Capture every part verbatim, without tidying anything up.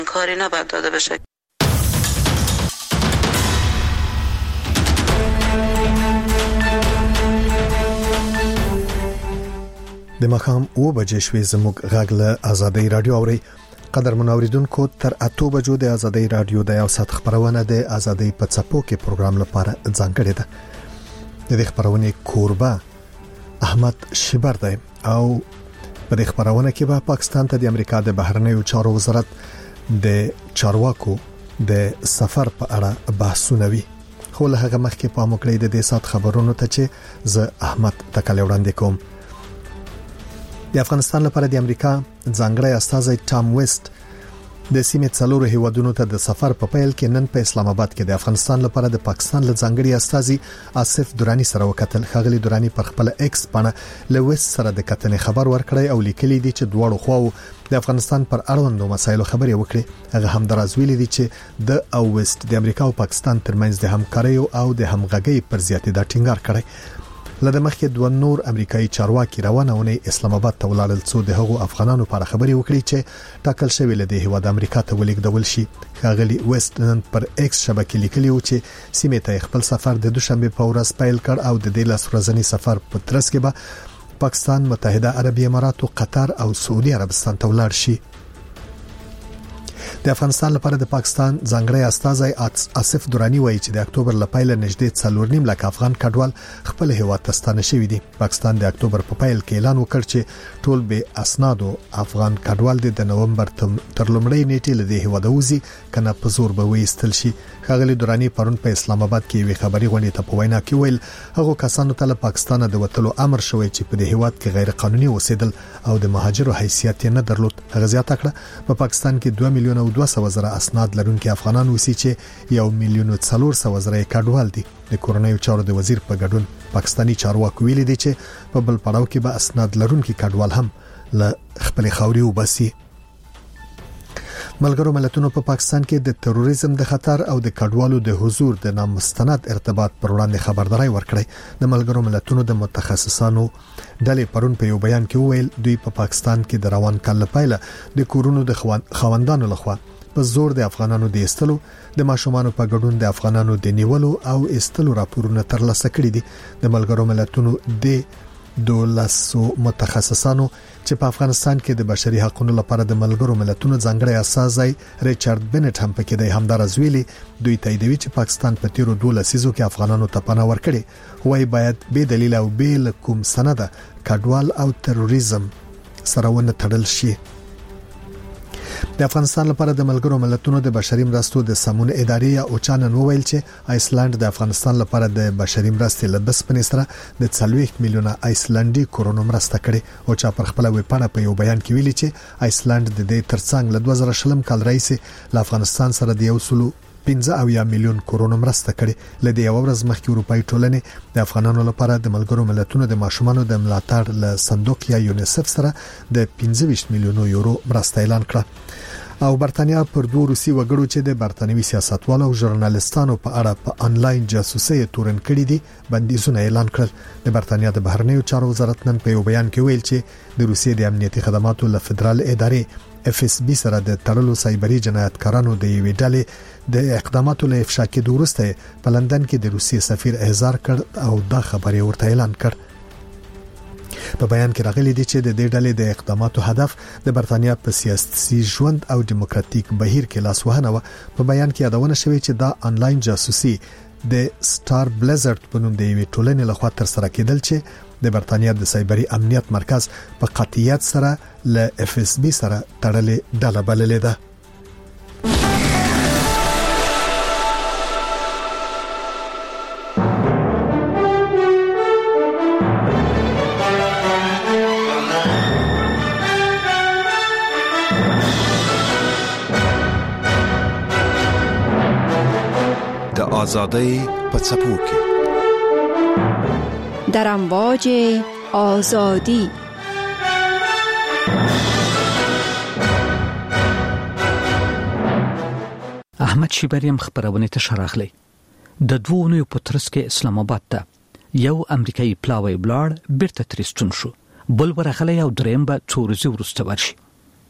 کاری نباید داده بشه. د ماښام اوه بجې شوې. زموږ غږ له آزادۍ رادیو اوري. قدر منوریدونکو تر اته بجو د آزادۍ رادیو د یو ساعت خبرونه د آزادۍ په څپو کې پروګرام لپاره ځانګړې ده. د دې خبرونه کوربه احمد شبر دی او په دې خبرونه کې به پاکستان ته د امریکا د بهرنیو چارو وزارت د چارواکو د سفر په اړه بحثونه وي. خو له هغه مخکې په موکړې د دې سات خبرونو ته چې زه احمد تکل وړاندې کوم. د افغانستان لپاره د امریکا ځانګړی استازی ټام ویسټ د سیمې څلورو هیوادونو ته د سفر په پیل کې نن په اسلام آباد کې د افغانستان لپاره د پاکستان له ځانګړي استازي آصف درانی سره وکتل. خغلی درانی پر خپل ایکس باندې له ویسټ سره د کتنې خبر ورکړی او لیکلی دی چې دواړو خواو د افغانستان پر اړوندو مسایلو خبرې وکړي. هغه هم دراز ویلي دی چې د او ویسټ د امریکا او پاکستان ترمنځ د همکارۍ او د همغږۍ پر زیاتېدا ټینګار کړی. لکه مخکې دوه نور امریکایي چارواکي روانونه اسلام آباد ته ولاړل څو د هغو افغانانو لپاره خبري وکړي چې ټاکل شوی له د هیواد امریکا ته ولیږدول شي. خاغلی ویسټ نن پر ایکس شبکې لیکلی و چې سیمه ته خپل سفر د دوشنبه په ورځ پیل کړ او د دې لاس ورځنی سفر په ترڅ کې به پاکستان، متحده عربی امارات او قطر او سعودي عربستان ته ولاړ شي. د افغانستان لپاره د پاکستان ځانګړی استازی آصف درانی وایي چې د اکتوبر لپاره نږدې څلور نیم لک افغان کډوال خپل هیواد ته ستانه شوي دي. پاکستان د اکتوبر په پیل کې اعلان وکړ چې ټول به اسنادو افغان کډوال د نومبر تر لومړۍ نیټې له هیواد وځي کنه په زور به وېستل شي. خغلی درانی پرون په اسلام آباد کې وی خبري غونډه ته په وینا کې ویل هغه کسانو ته له پاکستان د وټلو امر شوی چې په هیواد کې غیر قانوني اوسېدل او د مهاجرو حیثیت نه درلود. هغه زیاته کړه په پاکستان کې دوه میلیون او دوه سوه زره اسناد لرونکي افغانان وسی چې یو میلیون څلور سوه زره کډوال دي. د کورونایي چارو د وزیر په ګډون پاکستانی چارواکو ویلي دي چې په بل پړاو کې به اسناد لرونکي کډوال هم له خپل خاوري وبسي. ملګرو ملتونو په پا پاکستان کې د تروریزم د خطر او د کډوالو د حضور د نامستند ارتباط پر وړاندې خبرداري ورکړې. د ملګرو ملتونو د متخصصانو ډلې پرون په یو بیان کې وویل دوی په پا پاکستان کې د روان کال لپاره د کورونو د خواندانو لخوا په زور د افغانانو د استلو د ماشومانو په ګډون د افغانانو د نیولو او استلو راپورونه ترلاسه کړي دي. د ملګرو ملتونو د دولسو متخصصانو چې په افغانستان کې د بشري حقوقو لپاره د ملګرو ملتونو ځانګړی استازی ریچارډ بنټ هم پکې د همدار ازویلي دوی تاییدوي چې پاکستان په تیرو دوه لسیزو کې افغانانو ته پناه ورکړي. وایي باید به دلیل او به کوم سند کډوال او تروریزم سره ونه تړل شي. د افغانستان لپاره د ملګرو ملتونو د بشري مرستو د سمون ادارې یا اوچانن وویل چې آیسلند د افغانستان لپاره د بشري مرستې لبس پنځه د څلوېښت میلیونه آیسلندي کورونو مرسته کړې. او چې پر خپل ویبپاڼه په یو بیان کې ویلي چې آیسلند د دې ترڅنګ له دوه زره شلم کال راهیسې له افغانستان سره د یو سلو پنځه اویا میلیون کورونو مرسته کړې. لدې یو ورځ مخکې اروپאי ټولنې د افغانانو لپاره د ملګرو ملتونو د ماشومانو د ملاتړ له صندوق یا یونیسف سره د پنځه ویشت میلیونو یورو مرسته اعلان کړه. او برتانیا پر دوه روسي وګړو چې د برتانوي سیاستوالو او ژورنالستانو په اړه په انلاین جاسوسي تورن کړي دي بندیزونه اعلان کړل. د برتانیا د بهرنیو چارو وزارت نن په یو بیان کې ویل چې د روسیې د امنیتي خدماتو له فدرال ادارې اف اس بي سره د تړلو سایبري جنایتکارانو د یوې ډلې د اقداماتو له افشا کې وروسته په لندن کې د روسیې سفیر احضار کړ او دا خبري ورته اعلان کړ. په بیان کې راغلي دي چې د دې ډلې د اقداماتو هدف د برتانیا په سیاسي ژوند او دیموکراتیک بهیر کې لاسوهنه و. په بیان کې یادونه شوې چې دا انلاین جاسوسي د سټار بلیزرد په نوم د یوې ټولنې لخوا تر سره کېدل چې د برتانیا د سایبري امنیت مرکز په قطعیت سره له اف اس بي سره تړلې ډله بللې ده. آزادی په څپو کې در امواج آزادی. احمد شیبریم خبرونه ته شراخلی د دوه نوو په ترڅ کې اسلام آباد ته یو امریکایي پلاوی بلار بیرته ترستون شو. بل ورغلی او دریم به څو ورځې وروسته ورشي.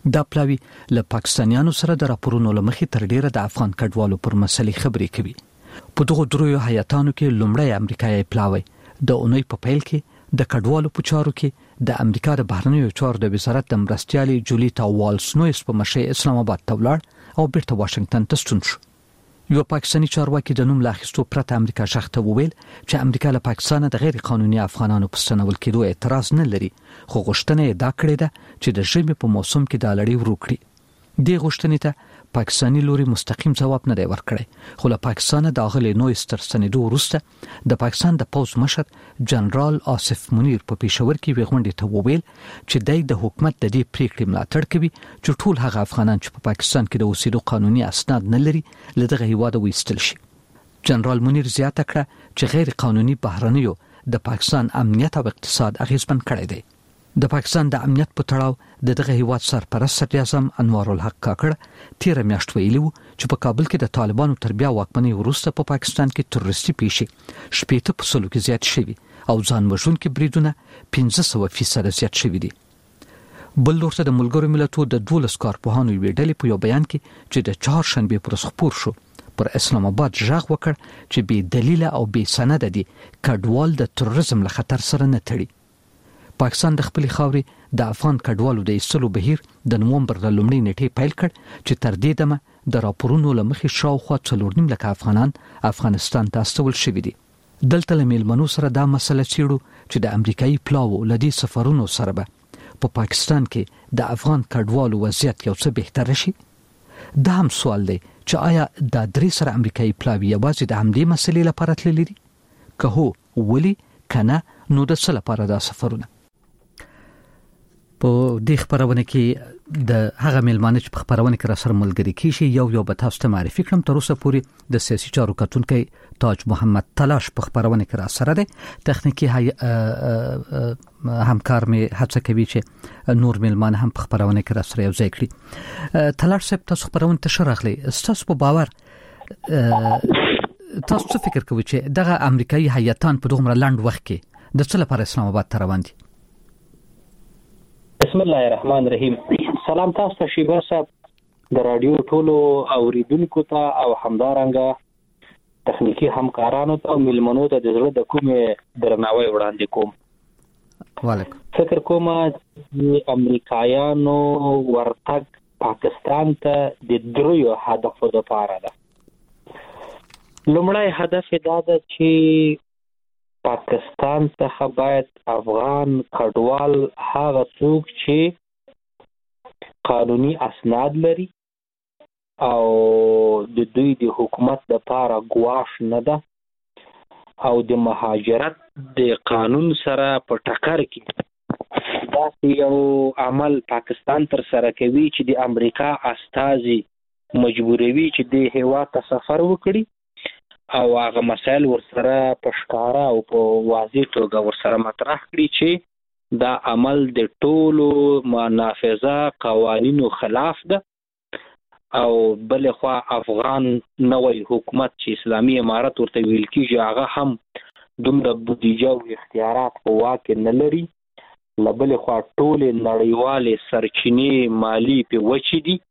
دا پلاوی له پاکستانیانو سره د راپورونو لمخې تر ډیره د افغان کډوالو پر مسلې خبرې کوي. په دغه درویو هیاتانو کې لومړی امریکایي پلاوی د اونۍ په پیل کې د کډوالو په چارو کې د امریکا د بهرنیو چارو د وزارت د مرستیالي جولیتا والز نویس په مشرۍ اسلام آباد ته ولاړ او بیرته واشنگټن ته ستون شو. یو پاکستاني چارواکي د نوم لاخستو پرته امریکا شخته وویل چې امریکا له پاکستان د غیر قانوني افغانانو په ستنول کېدو اعتراض نه لري، خو غوښتنه یې دا کړې ده چې د ژمي په موسم کې د لړۍ ورو کړي. دې غوښتنې ته پاکستاني لوري مستقیم جواب نه دی ورکړی، خو له پاکستان د اغلي نویس تر ستنېدو وروسته د پاکستان د پوز مشر جنرال آصف منیر په پېښور کې وغونډې ته وویل چې دای د حکومت د دې پریکړې ملاتړ کوي چې ټول هغه افغانان چې په پاکستان کې د اوسېدو قانوني اسناد نه لري له دغه هیواده وایستل شي. جنرال منیر زیاته کړه چې غیر قانوني بهرنیو د پاکستان امنیت او اقتصاد اغیزمن کړی دی. د پاکستان د امنیت په تړاو د دغه هیواد سرپرست صدر اعظم انوار الحق کاکړ تیر میاشت ویلي وو چې په کابل کې د طالبانو تر بیا واکمنۍ وروسته په پاکستان کې تروریستي پیښې شپېته په سلو کې زیات شوي او ځان وژونکي بریدونه پنځه سوه فیصده زیات شوي دي. بل لورته د ملګرو ملتونو د دولس کارپوهانو یوې ډلې په یو بیان کې چې د چهارشنبې پر ورځ خپور شو پر اسلام آباد ژغ وکړ چې بې دلیله او بې سنده دي کډوال د تروریزم له خطر سره نه تړي. پاکستان د خپل خاورې د افغان کډوالو د ایستلو بهیر د نومبر د لومړۍ نیټې پیل کړ چې تر دې دمه د راپورونو لمخې شاوخوا څلور نیم لکه افغانان افغانستان ته استول شوي دي. دلته له میلمنو سره دا مسله څیړو چې د امریکایي پلاوو له دې سفرونو سره به په پاکستان کې د افغان کډوالو وضعیت یو څه بهتر شي. دا هم سوال دی چې آیا دا درې سره امریکایي پلاوی یوازې د همدې مسلې لپاره تللي دي؟ که هو ولې، کنه نو د څه لپاره دا سفرونه؟ په دې خبرونه کې د هغه میلمانه چې په خبرونه کې را سره ملګری کیږي یو یو به تاسو ته معرفي کړم. تر اوسه پورې د سیاسي چارو کتونکي تاج محمد تلاش په خبرونه کې را سره دی. تخنیکی همکار می هڅه کوي چې نور میلمانه هم په خبرونه کې را سره یو ځای کړي. تلاش صاحب تاسو خبرونه ته شرغلی، تاسو په باور تاسو څه فکر کوئ چې دغه امریکایي هیاتان په دغه لنډ وخت کې د څه لپاره اسلام آباد ته روان دي؟ بسم الله الرحمن الرحیم. سلام تاسو ته شیبا صاحب، د رادیو ټولو اوریدونکو ته او همدارنګه تخنیکی همکارانو ته او ملمنو ته د زړه د کومې درناوی وړاندې کوم. وعلیکم. فکر کوم چې امریکایانو ورتګ پاکستان ته د دریو هدفو لپاره ده. لومړی هدف دا ده چې پاکستان څخه باید افغان کډوال هغه څوک چې قانوني اسناد لري او د دوی د حکومت لپاره ګواښ نه ده او د مهاجرت د قانون سره په ټکر کې داسې یو عمل پاکستان تر سره کوي چې د امریکا استازي مجبوروي چې د هیواد ته سفر وکړي او هغه مسائل ورسره په ښکاره او په واضح توګه ورسره مطرح کړي چې دا عمل د ټولو نافذه قوانینو خلاف ده او بل خوا افغان نوی حکومت چې اسلامي امارت ورته ویل کېږي هغه هم دومره بودیجه او اختیارات په واک کې نه لري. له بل خوا ټولې نړیوالې سرچینې مالي په وچې دي.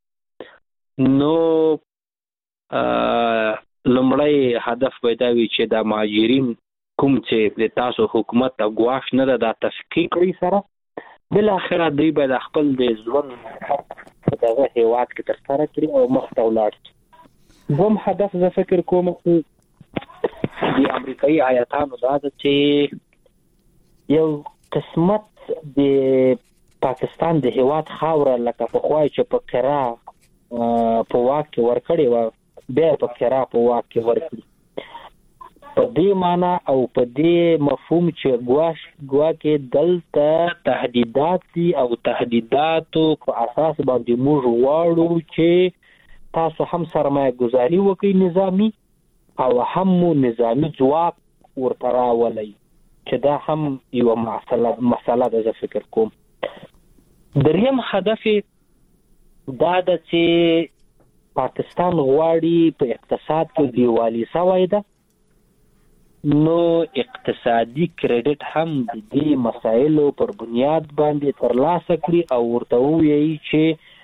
نو لومړی هدف پیدا وي چې د مهاجرین کوم چې د تاسو حکومت ته ګواښ نه ده دا تفکیک کړي سره، بل اخره دوی به د خپل د ژوند په دغه هیواد کې ترسره کړي او مخ ته ولاړ شي. دوم هدف زه فکر کوم چې د امریکایي هیاتانو دا ده چې یو قسمت د پاکستان د هیواد خاوره لکه پخوا چې په کرا په واک کې ورکړې وه بیا په کرا په واک کې ورکړي. په دې معنا او په دې مفهوم چې ګواش ګواکې دلته تهدیدات دي او تهدیداتو په اساس باندې موږ غواړو چې تاسو هم سرمایه گذاري وکړئ نظامی او هم نظامی ځواک ورته راولئ، چې دا هم یو مسله ده. زه فکر کوم دریم هدف دا ده چې پاکستان غواړي په اقتصاد کې دیوالي سوی ده، نو اقتصادي کریډټ هم د دې مسایلو پر بنیاد باندې ترلاسه کړي او ورته ووایي چې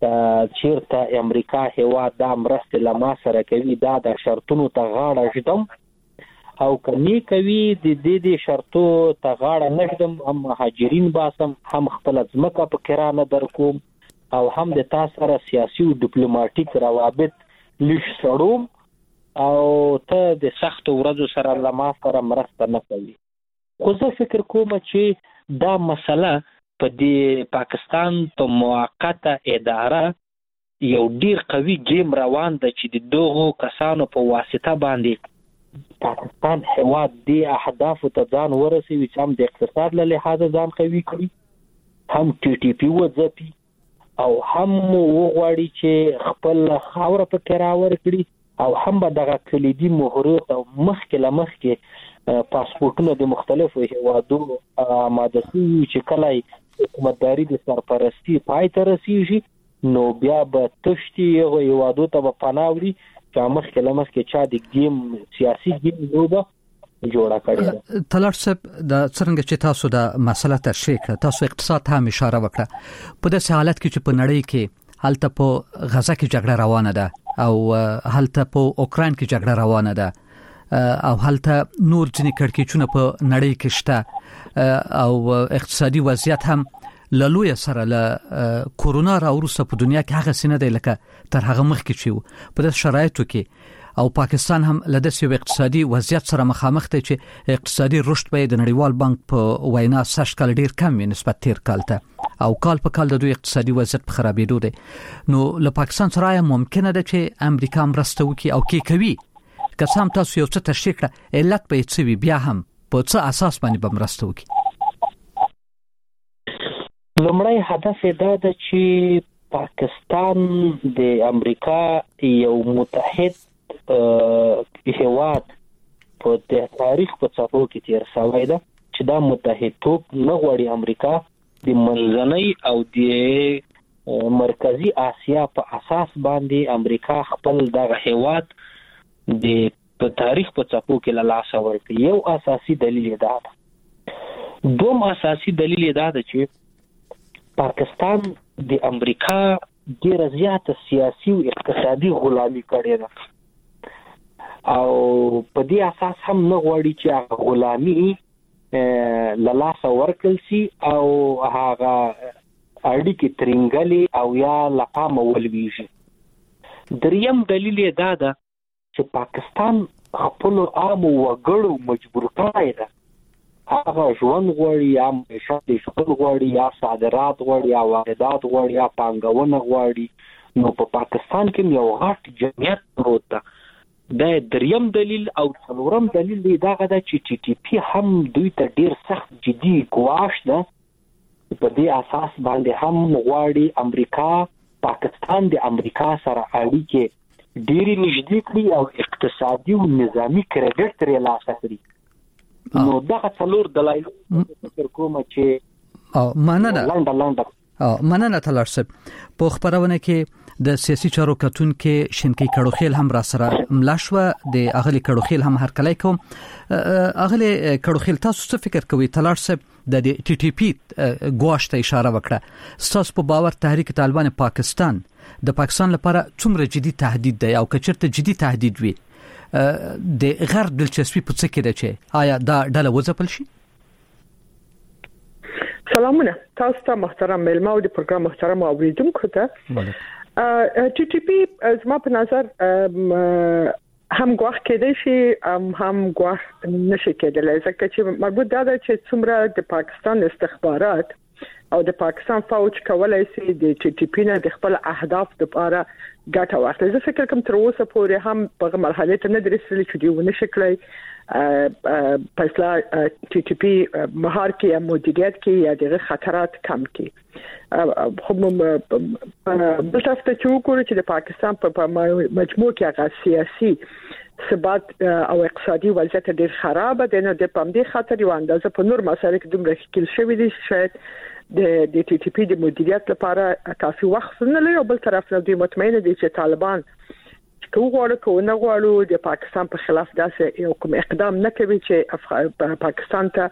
چیرته امریکا هوا د مرستې لما سره کوي دا د شرطونو ته غاړه ژدم او کني کوي د دې د شرطو ته غاړه نشدم هم مهاجرین باسم هم خپل ځمکه په کرانه درکوم او هم د تاسو سره سیاسي او ډیپلوماټیک روابط لښ سړوم او ته د سخت ورځو سره لما سره مرسته نه کوي. خو زه فکر کوم چې دا مسله په دې پاکستان په موقته اداره یو ډیر قوي گیم روان ده چې د دوه کسانو په واسطه باندې پاکستان هیواد دی اهداف ته ځان ورسوي چې هم د اقتصاد له لحاظه ځان قوي کړي هم ټي ټي پی وځپي او هم وغواړي چې خپل خاوره په کراور کړي او هم به دغه کلیدي مهرات او مخکې لمخکې پاسپورتونه د مختلفو هیوادو آماده شي چې کله حکومتداري د سرپرستی پای ته رسیږي نو بیا به تشتي یو هیوادو ته په پناوري چې مخکې لمخکې چا د گیم سیاسي گیم لوبه جوړه کړې. تلار صاحب د څنګه چې تاسو د مسله تشریح کړه تاسو اقتصاد هم اشاره وکړه په داسې حالت کې چې په نړۍ کې هلته په غزا کې جګړه روانه ده او هلته په اوکران کې جګړه روانه ده او هلته نور ځینې کړکېچونه په نړۍ کې شته او اقتصادي وضعیت هم لوی سره له کورونا راوروسته په دنیا کې هغه سینه دی لکه تر هغه مخکې چې په داسې شرایطو کې او پاکستان هم له داسې اقتصادي وضعیت سره مخامخ دی چې اقتصادي رشد به د نړیوال بانک په وینا سږ کال ډیر کم وي نسبت تیر کال ته او کال په کال د دوی اقتصادي وضعیت په خرابېدو دی. نو له پاکستان سره ممکنه ده چې امریکا مرسته وکړي او کې کوي که سم تاسو یو څه تشریح کړه علت به څه وي بیا هم په څه اساس باندې به مرسته وکړي؟ لومړی هدف دا ده چې پاکستان د امریکا یو متحد هیواد په تاریخ په څپو کې تیر شوی ده چې دا متحدتوب نه غواړي امریکا د منځنۍ او د مرکزی آسیا په اساس باندې امریکا خپل دغه هیواد د په تاریخ په څپو کې له لاسه ورکړي. یو اساسي دلیل دا ده. دوم اساسي دلیل دا ده چې پاکستان د امریکا ډېر زیات سیاسي او اقتصادي غلامي کړې ده او په دې اساس هم نه غواړي چې غلامي له لاسه ورکړل شي او هغه اړیکې ترنګلي او یا لپامه ولويږي. دریم دلیل دا ده چې پاکستان خپل عام وګړو مجبور کړی ده هغه ژوند غواړي یا معیشت ژوند غواړي یا صادرات غواړي یا واردات غواړي یا پانګونه غواړي. نو په پاکستان کې یو غټ جمعیت پروت ده. دا دریم دلیل او څلورم دلیل دی دا غدا چې ټي ټي پی هم دوی ته ډیر سخت جدي ګواښ ده. په دې اساس باندې هم غواړي امریکا پاکستان د امریکا سره اړیکې ډېری نږدې کړي او اقتصادي او نظامی کریډټ ترې لاسه کړي. نو دا څلور دلایل فکر کوم چې او مننه لاندې لاندې او مننه تلار صاحب په خبرونه کې د سیاسي چارو کتون کې شینکی کړوخیل هم را سره ملاشوه د اغلی کړوخیل هم هر کله کوم اغلی کړوخیل تاسو څه فکر کوئ تلار صاحب د ټي ټي پی ګواښ ته اشاره وکړه تاسو په باور تحریک طالبان پاکستان د پاکستان لپاره څومره جدي تهدید دی او کچرته جدي تهدید وي د غرب دلچسپي په څه کې ده چې آیا دا ډله وځپل شي؟ سلامونه تاسو ته محترم ملما او د پروګرام محترم اوریدونکو ته. ټي ټي پی زما په نظر هم ګواښ کېدای شي هم ګواښ نشي کېدلی ځکه چې مربوط دا ده چې څومره د پاکستان استخبارات او د پاکستان فوج کولای شي د ټي ټي پی نه د خپل اهداف لپاره ګټه واخلي. زه فکر کوم تر اوسه پورې هم په مرحله ته نه درېدل چې دی ونه شکلای فیصله ټي ټي پی مهار کې یا مدیریت کې یا د خطرات کم کې. خو بل طرف ته چې وګورو چې د پاکستان په مجموع کې هغه سیاسي ثبات او اقتصادي وضعیت ډېر خراب دی نو د پامدې خاطر یو اندازه په نور مسایلو کې دومره ښکیل شوی دی شاید د د ټي ټي پی د مدیریت لپاره کافي وخت نه لري. او بل طرف نه دوی مطمئن دي چې طالبان چې وګورو کو نه غواړو د پاکستان په خلاف داسې یو کوم اقدام نه کوي چې پاکستان ته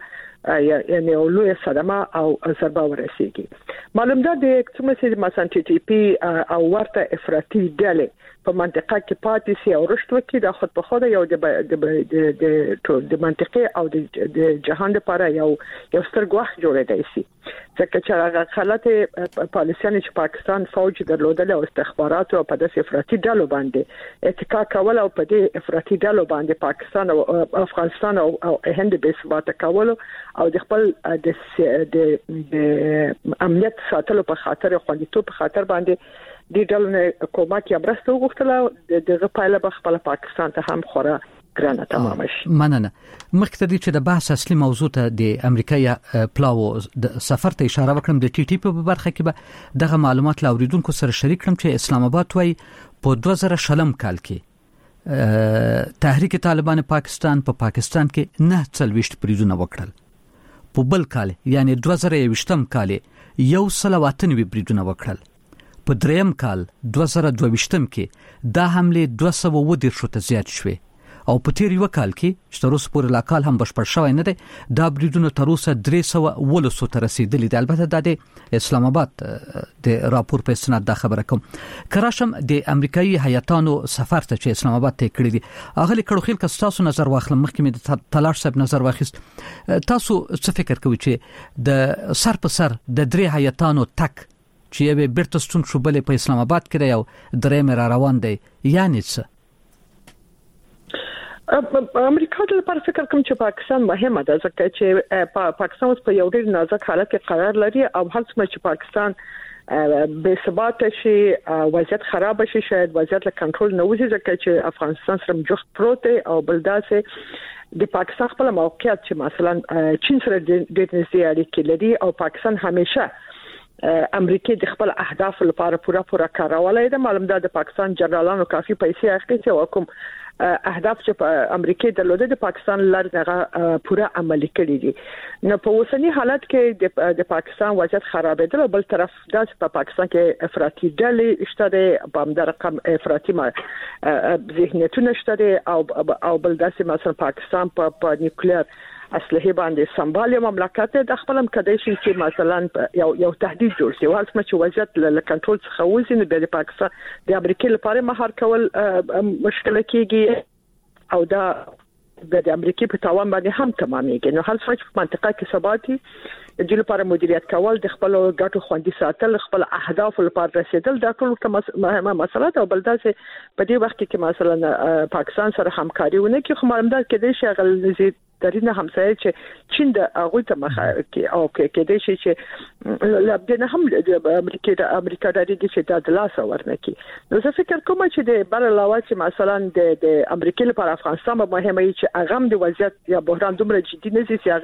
یعنی لوی صدمه او ضربه ورسیږي. معلوم ده د کومه چې مثلا ټي ټي پی او ورته افراطي ډلې په منطقه کې پاتې سي او رشد وکړي د خود په خود یو د د د د منطقه او د جهان لپاره یو یو ستر ګواښ جوړېدای شي. ځکه چې هغه حالت پالیسیان چې پاکستان فوج درلودل او استخبارات او په داسې افراطي ډلو باندې اتکا کول او په دې افراطي ډلو باندې پاکستان او افغانستان او هند به ثبات کول او د خپل د د امنیت ساتلو په خاطر او خوندیتوب په خاطر باندې د ډلو کومک یا برسته وغوښتله دغه پایله به خپل پاکستان ته هم خورا ګرانه تمام شي. مننه. مخکې د چې د بحث اصلي موضوع ته د امریکا یا پلاو د سفر ته اشاره وکړم د ټي ټي پی په برخه کې به دغه معلومات لاوریدونکو سره شریک کړم چې اسلام آباد وايي په دوه زره شلم کال کې تحریک طالبان پاکستان په پا پاکستان کې نه څلويشت بریدونه وکړل. په بل کال یعنی دوه زره یوشتم کال یو سل واتنوي بریدونه وکړل. په دریم کال دوه زره دوهویشتم کې دا حمله دوه سوه اووه دېرش ته زیات شوه او په تیر یو کال کې چې تر اوسه پورې لا کال هم بشپړ شوی نه دی دا بریدونه تر اوسه درې سوه اوولس ته رسیدلي دي. البته د اسلام آباد د راپور په اسناد دا خبره کوم. کراشم د امریکایي هیاتانو سفر ته چې اسلام آباد ته کړی دي اغلی کړو خیل که تاسو نظر واخلم مخکې مې د تلاش صاحب نظر واخیست تاسو څه فکر کوئ چې د سر په سر د درې هیاتانو تک چې یو بیرته ستون شو بلې په اسلام آباد کې یو درې مې را روان دی یعنی څه؟ امریکا د لپاره فکر کوم چې پاکستان مهمه ده ځکه چې پاکستان اوس په یو ډېر نازک حالت کې قرار لري او هر څومره چې پاکستان بے ثبات شي وضعیت خراب شي شاید وضعیت له کنټرول نه وځي ځکه چې افغانستان سره جوخت پروت او بلداسه د پاکستان خپل موقعیت چې مثلا چین سره د نږدې اړیکې لري او پاکستان همیشه امریکا د خپل اهداف لپاره پوره پوره کارولای ده. معلوم ده د پاکستان جنرالانو کافي پیسې اخیستي او کوم اهداف چې په امریکا درلوده د پاکستان لار دغه پوره عملي کړی دي. نو په اوسنی حالت کې د پاکستان وضعیت خرابېدل او بل طرف د په پاکستان کې افراطي ډلې شته په همدغه رقم افراطي ذهنیتونه شته او او بل داسې مثلا پاکستان په نیوکلیر اسلحه باندې سمبالي مملکت د خپلم کدی شي چې مثلا یو یو تهدید جوړ شي واسمه چې وضعیت له کنټرول څخه وځي نو د پاکستان د امریکا لپاره مهار کول مشکل کیږي او دا د امریکا په تاوان باندې هم تمامېږي. نو هر څه چې منطقه کې ثباتي د دې لپاره مدیریت کول د خپل ګټو خوندي ساتل خپل اهداف لپاره رسیدل دا ټول مهمه مسله ده. بل داسې په دې وخت کې مثلا پاکستان سره همکاري ونه کې خو معلوم ده کې د شغل درینه همسایه چې چین د هغه ته مخه کې او کې کې د شي چې لابدنه هم د امریکا د امریکا د ریګي چې د دلاسه ورنکي. نو زه فکر کوم چې د بل علاوه چې مثلا د د امریکا لپاره افغانستان به مهمه چې هغه د وضعیت یا بحران دومره جدي نه شي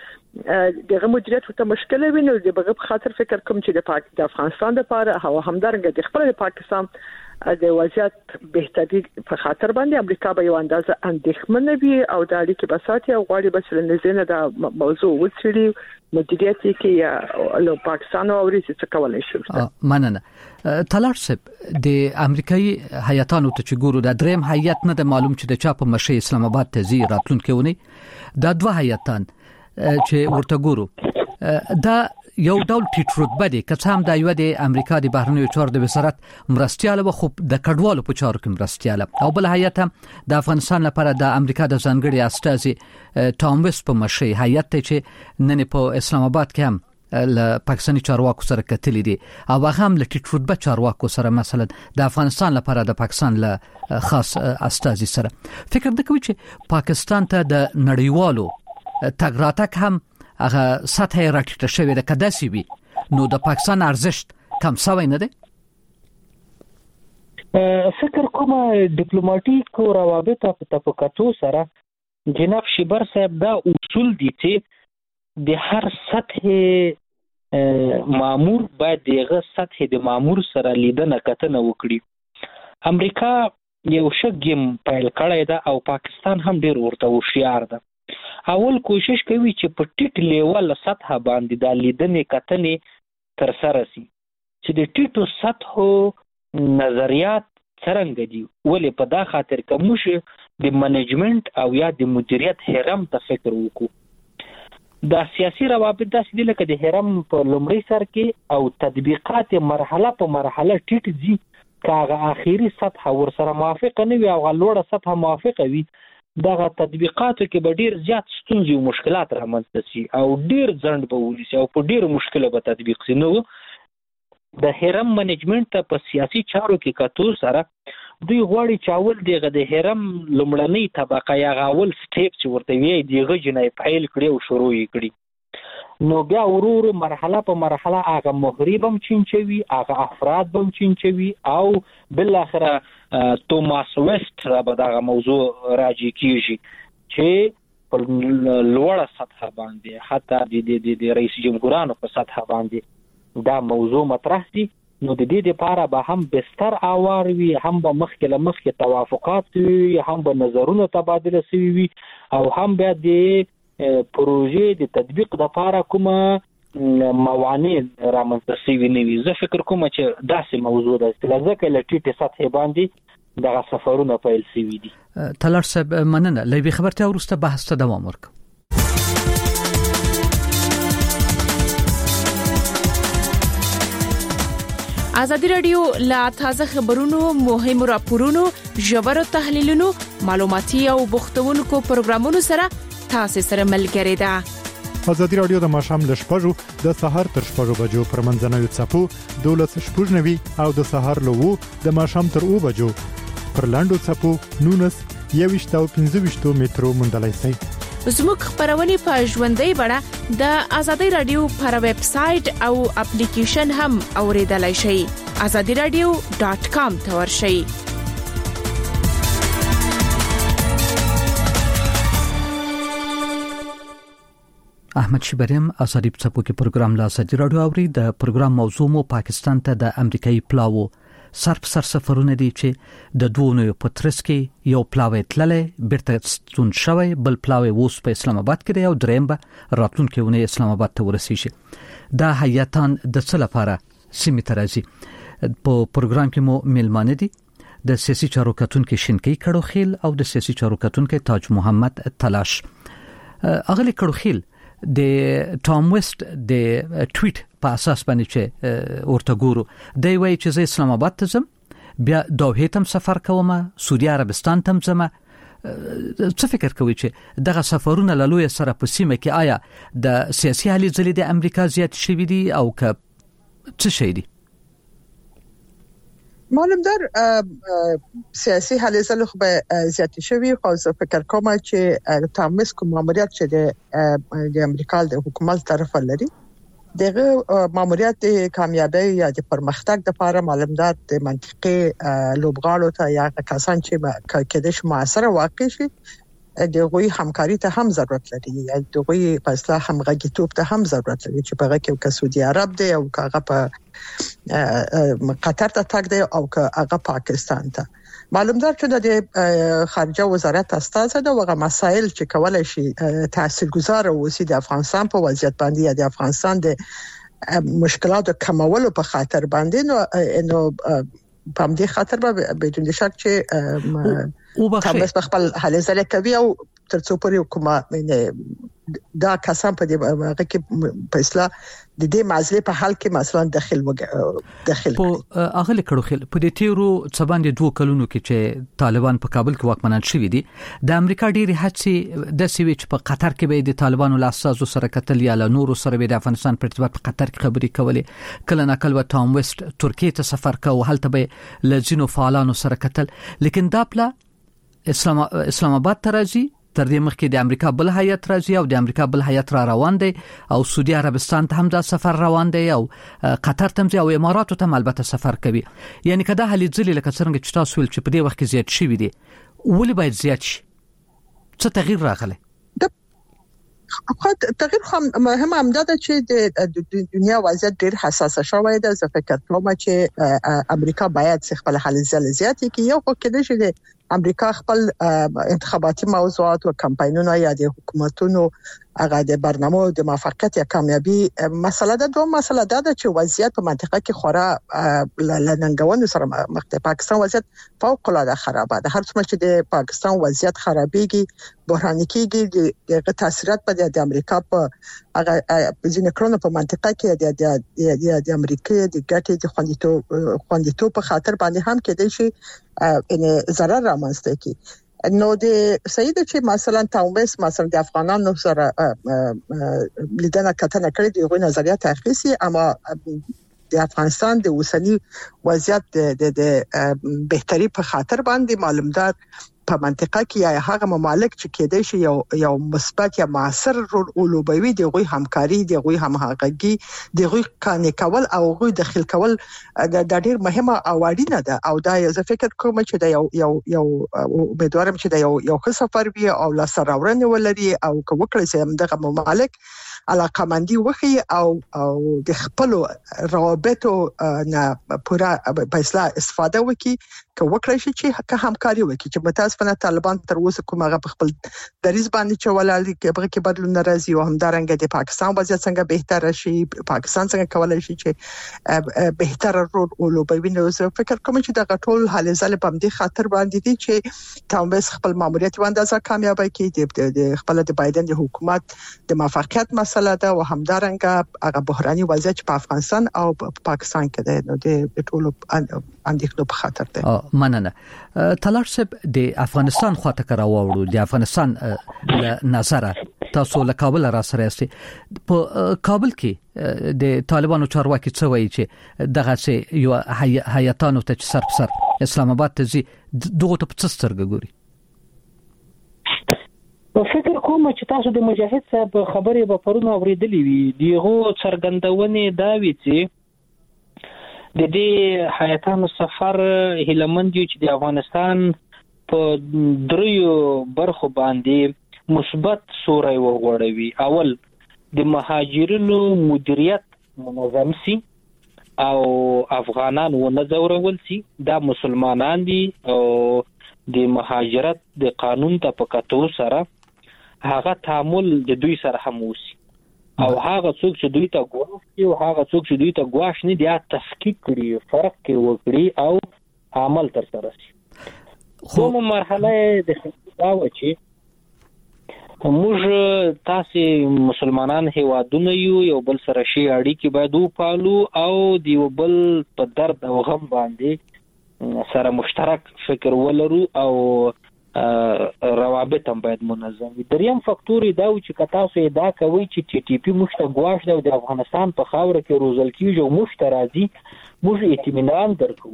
هغه دغه مدیریت ته مشکل ویني د بغب خاطر فکر کوم چې د پاک د افغانستان لپاره هوا همدارنګه د خپل پاکستان د وضعیت بهتري په خاطر باندې امریکا به یو اندازه اندېښمنه وي او د اړیکې بساتي او غواړي بس لنزینه د موضوع وڅېړي مدیریت کې یا له پاکستان او ورسې څه کولای شي. مننه. تلاش صاحب د امریکایي هیاتانو ته چې ګورو د دریم هیات نه د معلوم چې د چا په مشه اسلام آباد ته زی راتلونکي ونی دا دوه هیاتان چې ورته ګورو دا یو ډول ټیټ رتبه دي که څه هم د یو د امریکا د بهرنیو چارو د وزارت مرستياله و خو د کډوالو په چارو کې مرستياله او بل هیات هم د افغانستان لپاره د امریکا د ځانګړي استازي ټام ویس په مشي هیات چې نن په اسلام آباد کې هم له پاکستاني چارواکو سره کتلې دي او هغه هم له ټیټ رتبه چارواکو سره مثلا د افغانستان لپاره د پاکستان له خاص استازي سره فکر وکوي چې پاکستان ته د نړیوالو تګراتک هم هغه سطح راټیټه شوې ده کداسي وي نو د پاکستان ارزښت کم شوی نه دی. فکر کوم ډیپلوماټیک روابط په تفکاتو سره جناب شیبر صاحب دا اصول دي چې د هر سطح مامور باید دغه سطح د مامور سره لیدنه کتنه وکړي. امریکا یو شګم پیل کړی ده او پاکستان هم ډیر ورته هوښیار ده. اول کوشش کوي چې په ټیټ لیول سطح باندې د لیدنې کتنې تر سره شي چې د ټیټو سطحو نظریات څرنګه دي ولې په دا خاطر کوم شي د منیجمنت او یا د مدیریت هرم ته فکر وکړو. د سیاسي روابط داسې دي لکه د هرم په لومړي سر کې او تطبیقات مرحله په مرحله ټیټ ځي، کاغه اخیری سطح ورسره موافقه نه وي او غلوړه سطح موافقه وي، دغه تطبیقاتو کې به ډیر زیات ستونزې او مشکلات رامنځته شي او ډیر ځند به ولسی او په ډیر مشکله به تطبیق شي. نو د هرم منیجمنت ته په سیاسي چارو کې کتو سره دوی غواړي چاول دغه د هرم لومړنۍ طبقه یا غاول سټیپ چې ورته وی دیغه جنای فایل کړي او شروع یې کړي. نو بیا ورور مرحله په مرحله هغه مغربم چینچوي، هغه افراد بم چینچوي او بل اخره توماس ویسٹ را به دغه موضوع راځي کیږي چې په لوړه سطح باندې حتی د د رئیس جمهورانو په سطح باندې دا موضوع مطرح دي. نو د دې لپاره به هم بستر اوار وي، هم به مخکې له مخکې توافقات وي، هم به نظرونه تبادله شوي وي او هم بیا د پروژې د تطبیق لپاره کومه موانع رامنځته شوي نه وي. زه فکر کوم چې داسې موضوع ده چې ځکه له ټیټې سطحې باندې دغه سفرونه پیل شوي دي. تلار صاحب مننه. لوي خبرته ورسته بحث ته دوام ورکړو. ازادي رادیو لا تازه خبرونو، مهمو راپورونو، ژورو تحلیلونو، معلوماتي او بوختونکو پروګرامونو سره تاسو سره ملګری ده. ازادي رادیو د ماشام ل شپږو د سحر تر شپږو بجو پر منځنوي چپو دولس شپږنوي او د سحر له وو د ماشام تر او بجو پر لاندو چپو نونس یويشت او پنځه مترو مندلای سي. زموږ خبرونه په ژوندۍ بڼه د ازادي رادیو پر ویب سټ او اپلیکیشن هم اوریدلای شئ. azadi radio dot com ته ورشئ. احمد شبریم ازادي په پروګرام لا ازادي رادیو اوري. د پروګرام موضوع مو پاکستان ته د امریکایي پلاو سر په سر سفرونه دي چې د دوه نوو په ترڅ کې یو پلاوی تللې بیرته ستون شوی، بل پلاوی اوس په اسلام آباد کې دی او دریم به راتلونکي ونه اسلام آباد ته ورسیږي. دا هیاتان د څه لپاره سیمه ترازی په پروګرام کې مو میلمانه دي د سیاسي چارو کتونکو شینکی کړوخیل او د سیاسي چارو کتونکو تاج محمد تلاش. اغلی کړوخیل د ټام ویسٹ د ټویټ په اساس باندې چې ورته ګورو دی وایي چې زه اسلام آباد ته ځم، بیا دوحه ته سفر کوم، سعودي عربستان ته ځم. څه فکر کوي چې دغه سفرونه له لوی سره په سیمه کې آیا د سیاسي حالې ځلې د امریکا زیات شوي دي او که څه شي دي؟ معلوم در سیاسي حالې ځلې خو به زیات شوي، خو زه فکر کوم چې تامس کوم ماموریت چې د امریکا د حکومت طرف لري دغه ماموریت د کامیابی یا د پرمختګ لپاره معلوم در د منطقي لوبغاړو ته یا کسان چې کېدای شي موثر واقع شي دغه همکاري ته هم ضرورت لري، یا دغه په اصلاح همغږیتوب ته هم ضرورت لري چې په هغه کې سعودي عرب دی او هغه په قطر ته تګ دی او هغه پاکستان ته. معلوم در چې د خارجه وزارت استاد ده هغه مسائل چې کولای شي تاثیرګذار اوسي د افغانستان په وضعیت باندې یا د افغانستان د مشکلاتو کمولو په خاطر باندې نو نو په دې خاطر به بدون شک چې او بس خپل حالې زله کوي او ترڅو پورې حکومت دا کسان په دې هغه کې په اصلاح د دې مسلې په حل کې مثلا داخل داخل په اغلی کړو خل په دې تیرو څباندې دوه کلونو کې چې طالبان په کابل کې واکمنان شوي دي د امریکا ډېری هڅې د سویچ په قطر کې به د طالبانو لاسازو سره کتل یا له نورو سره به د افغانستان په ارتباط په قطر کې خبرې کولې، کله نه کله ټام ویسٹ ترکیه ته سفر کوي، هلته به لزینو فعالانو سره کتل، لیکن دا پلا اسلام اسلام آباد ته راځي، تر دې مخکې د امریکا بل هیات راځي او د امریکا بل هیات را روان دی او سعودي عربستان ته هم دا سفر روان دی او قطر ته او اماراتو ته البته سفر کوي. یعنی کدا هلي ځلې لکه څنګه چې تاسو ول چې په دې وخت کې زیات شي دي، ولې باید زیات شي؟ څه تغییر راغلی؟ خو تغییر خو مهم هم ده چې د دنیا وضعیت ډېر حساسه شوی ده. زه فکر کوم چې امریکا باید خپل حل زیات کړي. یو خو کې د امریکا خپل انتخاباتي موضوعات او کمپاینونه یا د حکومتونو هغه د برنامه د موفقیت یا کامیابی مسله ده. دوه مسله ده چې وضعیت په منطقه کې خورا لننګونو سره مخ ده. پاکستان وضعیت فوق العاده خرابه ده. هر څومره چې د پاکستان وضعیت خرابېږي بحراني کېږي د تاثیرات په د امریکا په هغه ځینې کړنو په منطقه کې د د د امریکا د ګټې د خوندیتوب خوندیتوب په خاطر باندې هم کېدای شي ان ضرر رامنځته کړي. نو د سید چې مثلا تاومس مثلا د افغانانو سره لیدنه کتنه کړې دی غوښنه نظریات اخیسي، اما د افغانستان د اوسنی وضعیت د د بهتري په خاطر باندې معلومدار په منطقه کې یا هغه ممالک چې کېدای شي یو یو مثبت یا موثر رول ولوبوي د غوي همکاري د غوي همغږي د غوي کانې کول او غوي دخل کول د ډېر مهمه او اړینه ده. او دا زه فکر کوم چې د یو یو یو امیدوارم چې د یو یو ښه سفر وي او لا سراورنه ولري او کوکړې سم دغه ممالک علاقمندي وخی او او د خپل روابطو نه پورا په اصلاح استفاده وکي کوکړې شي چې که همکاري وکي چې متاسفانه طالبان تر اوسه کومه په خپل دریز باندې چولالي کې به کې بدلون راځي او همدارنګه د پاکستان وضعیت څنګه بهتر شي، پاکستان څنګه کولای شي چې بهتر رول ولوبوي. نو زه فکر کوم چې د غټول حل زله په دې خاطر باندې دي چې تاومس خپل ماموریت واندازه کامیابی کې د خپل د بایدن د حکومت د موفقیت مسله ده او همدارنګه هغه بحراني وضعیت په افغانستان او په پاکستان کې ده. نو د ټولو اندېښنو په خاطر ده. مننه. طلال صاحب د افغانستان خواته کراوړو د افغانستان نظر تاسو له کابل را سره یاست. په کابل کې د طالبانو چارواکي څه وایي چې دغه څه یو هیاتانو ته سر په سر اسلام آباد ته زی دغه ته څه سترګ ګوري؟ فکر کوم چې تاسو د مجاهد صاحب خبرې به پرونه اوریدلې وي. دیغه څرګندونې دا وی چې د دې حیاتانو سفر هلمند چې د افغانستان په دریو برخو باندې مثبت سوري وغوړوي. اول د مهاجرینو مدیریت منظم سي او افغانان و نه ځورول سي. دا مسلمانان دي او د مهاجرت د قانون ته په کتو سره هغه تعامل د دوی سره هم وسی او هغه څوک چې دوی ته ګواښي او هغه څوک چې دوی ته ګواښ نه دی تفکیک کړي، فرق کې وکړي او عمل تر سره شي. کومه مرحله د خلاصو چې موږ تاسو مسلمانان هیوادونه یو یو بل سره شي اړیکې باید وپالو او د یو بل په درد او غم باندې سره مشترک فکر ولرو او روابط هم باید منظم وي. دریم فاکتور دا و چې کتاسو دا کوي چې ټي ټي پی مشته ګواښ دی د افغانستان په خاوره کې روزل کیږي او مشته راځي. موږ اطمینان درکو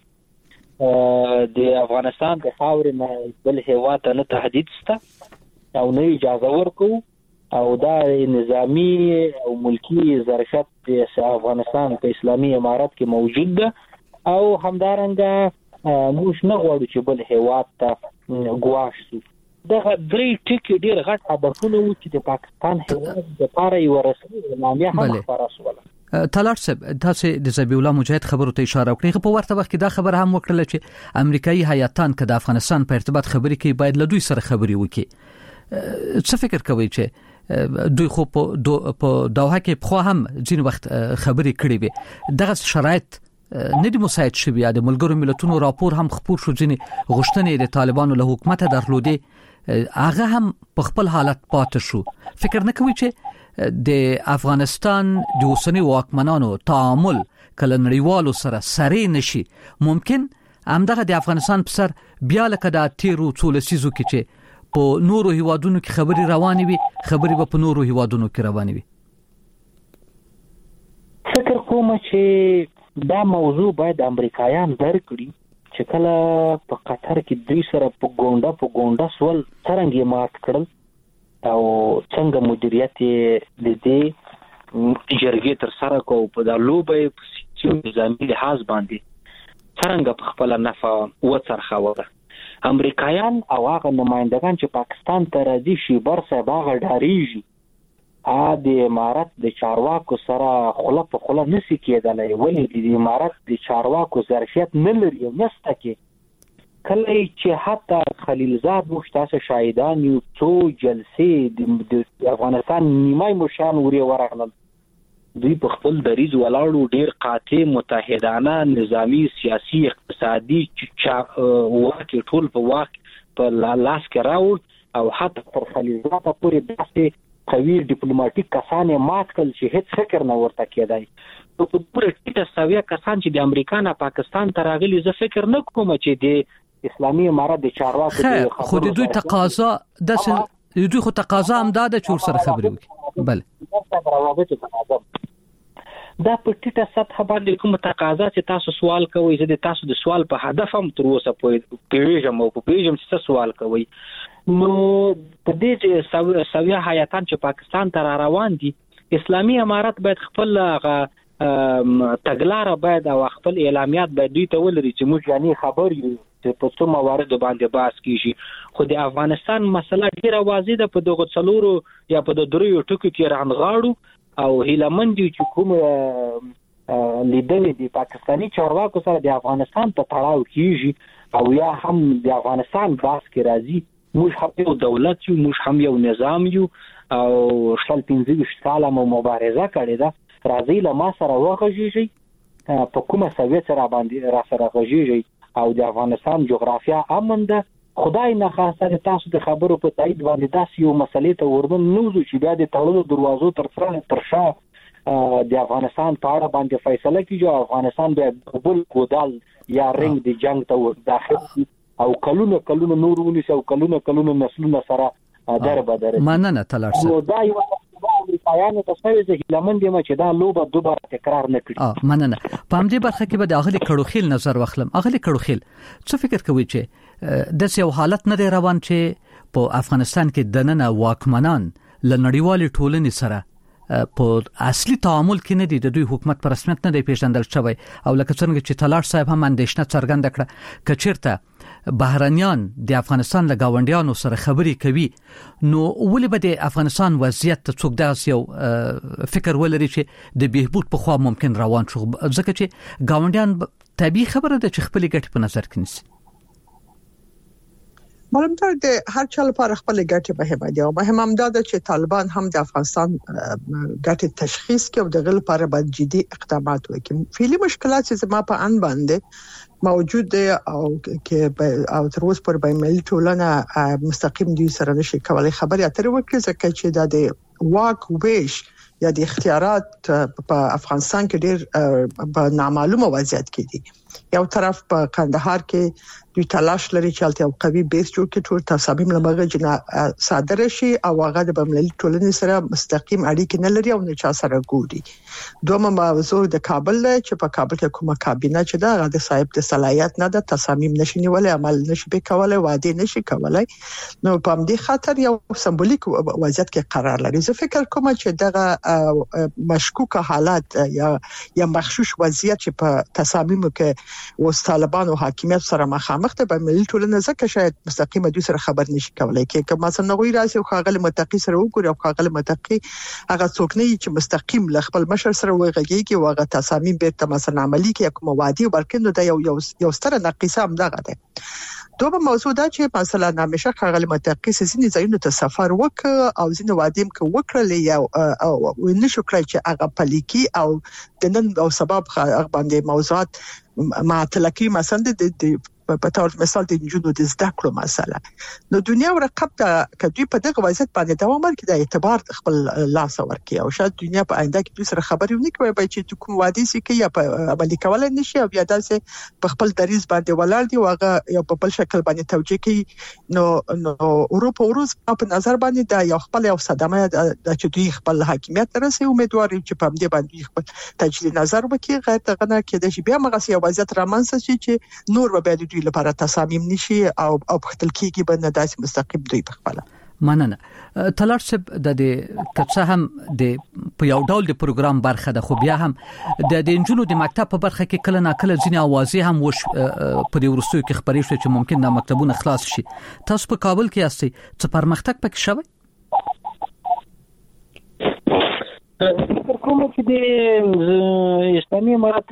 چې د افغانستان د خاورې نه بل هیواد نه تهدید شته او نه اجازه ورکو او دا نظامی او ملکی ظرفیت د افغانستان په اسلامي امارات کې موجود ده او همدارنګه موږ نه غواړو چې بل هیواد ته ګواښ شي. دغه درې ټکي ډېر غټ هدفونه وو چې د پاکستان هیواد لپاره یو رسمي اعلامیه هم خپاره شوه. طلال صاحب تاسو د ذبیح الله مجاهد خبرو ته اشاره وکړه. په ورته وخت کې دا خبر هم وکړه چې امریکایي هیاتان که د افغانستان په ارتباط خبرې کوي باید له دوی سره خبرې وکړي. څه فکر کوي چې دوی خو په دوحه کې خو هم ځین وخت خبرې کړې وي دغه شرایط نه دی مساعد شوی؟ د ملګرو ملتونو راپور هم خبر شو ځینې غوښتنې د طالبانو له حکومت درلودې هغه هم په خپل حالت پاتې شو. فکر نه کوي چې د افغانستان د اوسنی واکمنانو تعامل کله نړیوالو سره سری نشي؟ ممکن همدغه د افغانستان په سر بیا لکه د تیرو څو لسیزو کې چې په نورو هیوادونو کې خبري روانې وي خبري به په نورو هیوادونو کې روانې وي. فکر کوم چې دا موضوع باید امریکایان درک کړي چې کله په قطر کې دوی سره په ګونډه په ګونډه سول څنګه یې مات کړل او څنګه مدیریت د دې جرګې تر سره کو په د لوبې په سیاسي نظامي لحاظ باندې څنګه په خپل نفع وڅرخاوه. امریکایان او هغه نمائندگان چې پاکستان ته راځي شي بر صاحب هغه ډاریږي ا د امارات د چارواکو سره خله په خله نسی کېدلای. ولې د امارات د چارواکو ظرفیت نه لري نسته کې کله چې حتی خلیلزاد مشتاسه شاهدان یو څو جلسې د افغانستان نیمای مشان وري ورغلل دوی په خپل دریز ولاړو ډیر قاطع متحدانه نظامی سیاسي اقتصادي واکه ټول په واک په لاس کې راو او حتی پر خلیلزاد پورې داسې قوي ډیپلوماټیک کسان مات کړل چې هیڅ فکر نه ورته کېدای په پوره ټیټه سویا کسان چې د امریکا نه پاکستان ته راغلي زه فکر نه کوم چې د اسلامي امارات د چارواکو خو د دوی تقاضا د دوی خو تقاضا هم دا د چور سره خبرې وکړي بل روابط تقاضا دا په ټیټه سطح باندې کوم تقاضا چې تاسو سوال کوئ زه د تاسو د سوال په هدف هم تر اوسه پوهیږم او پوهیږم چې سوال کوئ نو په دې چې سویا حیاتان چې پاکستان ته روان دي اسلامي امارات باید خپل تګلارې باید او خپل اعلامیات باید دوی ته ولري چې موږ یعنی خبر یو چې په څو موارد باندې بحث کیږي خو د افغانستان مسله ډیره واضحه ده په دغه څلورو یا په د دریو ټکو کې رانغاړو او هیلمن دي چې کوم لیدل دي پاکستانی چارواکو سره د افغانستان په تړاو کیږي او یا هم د افغانستان بحث کې راځي موږ هم یو دولت یو موږ هم یو نظام یو او شل پنځه کاله مو مبارزه کړې ده راځي له ما سره وغږیږي په کومه سویت سره باندې را سره غږیږي او د افغانستان جغرافیا امن ده خدای نه خاصه تاسو د خبرو په تایید باندې داسې یو مسلې ته ورمن نوځو چې بیا د تړلو دروازو تر څنګ تر شا د افغانستان په اړه باندې فیصله کیږي افغانستان به بل کودال یا رنګ د جنگ ته داخل او کلونه کلونه نور ونیسو کلونه کلونه نسلونه سره دربه درې مننه تلارسه نو دا یو امریکایانو ته څه چې لمن دی چې دا لوبه دوباره تکرار نه کړي اه مننه په همدې برخه کې به د اغلی کړوخیل نظر واخلم اغلی کړوخیل څه فکر کوي چې د یو حالت نه روان چې په افغانستان کې د نن واکمنان لنړیوال ټولنې سره په اصلي تعامل کې نه دي د دوی حکومت پر رسمیت نه دی پیژندل شوی او لکه څنګه چې تلار صاحب هم اندېښنه څرګنده کړه کچیرته بهرانيان د افغانستان له گاونډیانو سره خبرې کوي نو ولې به د افغانستان وضعیت ته څوک داس یو فکر ولري چې د بهبود په خوا ممکن روان شو ځکه چې گاونډیان طبيعي خبره ده چې خپل ګټې په نظر کې نیسي معلوم تر د هر چا لپاره خپل ګټې مهمه دي او مهم هم دا ده چې طالبان هم د افغانستان ګټې تشخیص کوي او د غل لپاره باید جدي اقدامات وکړي فعلی مشکلات چې زما په ان باندې موجود دي او کې او تر اوسه پر بین‌المللي ټولنه مستقیم دي سره نشي کولای خبرې اترې وکړي ځکه چې دا د واک ویش یا د اختیارات په افغانستان کې ډېر په نامعلومه وضعیت کې دي یو طرف په کندهار کې دوی تلاش لري چې الته یو قوي بیس جوړ کړي ټول تصامیم لمغه جنا صادر شي او هغه د بین‌المللي ټولنې سره مستقیم اړیکې نه لري او نه چا سره ګوري دومره موضوع د کابل چې په کابل کې کومه کابینه چې دا غاده صاحب د صلاحیت نه د تصامیم نشي نیولای عمل نشي کولای وعده نشي کولای نو په دې خاطر یو سمبولیک وضعیت کې قرار لري زه فکر کوم چې دغه مشکوکه حالات یا یا مخشوش وضعیت چې په تصامیمو کې و طالبان او حاکمیت سره مخامخ ته په ملي ټولنه ځکه شاید مستقیمه دوی سره خبر نشي کولای کې کوم مثلا غوي راسي او خاغل متقی سره وګوري او خاغل متقی هغه څوک نه چې مستقیم ل خپل مشر سره وغږیږي کې واغه تصامیم به تر مثلا عملی کې کوم وادي ورکند د یو یو ستره نقصه هم دغه ده دوه موضوع دا چې مثلا همیشه خاغل متقی سيزني ځایونو ته سفر وک او ځینې وادي کې وکړل یا او نشو کړی چې هغه پلیکی او د نن او سبب باندې موضوعات معطلکی مثلا د په تاسو مثال د جنونو د زده کړو مسله نو دنیا ورقب ته کدی په دغه وضعیت باندې دوام ورکړي د اعتبار خپل لاس ورکړي او شاید دنیا په آینده کې سره خبرې ونه کوي به چې کوم وادي سي کې یا په عملي کول نشي او بیا داسې په خپل دریز باندې ولر دي واغه یو په بل شکل باندې توجیه کوي نو نو اروپا وروز په نظر باندې دا یو خپل یو صدمه د چې دوی خپل حاکمیت ترسي امیدوار چې په دې باندې خپل تجدید نظر وکړي غیر دغه کې د بیا مغسی وضعیت رامنځته شي چې نور به دوی لپاره تصامیم نشي او او خپل کېږي باندې داسې مستقیم دوی په خپل مننه تلار صاحب د دې کڅه هم د په یو ډول د پروګرام برخه ده خو بیا هم د د انجونو د مکتب په برخه کې کله ناکله ځینې اوازې هم وش په دې ورستیو کې خبرې شوې چې ممکن د مکتبونو خلاص شي تاسو په کابل کې یاستئ څه پرمختګ پکې شوی فکر کوم چې د اسلامي امارات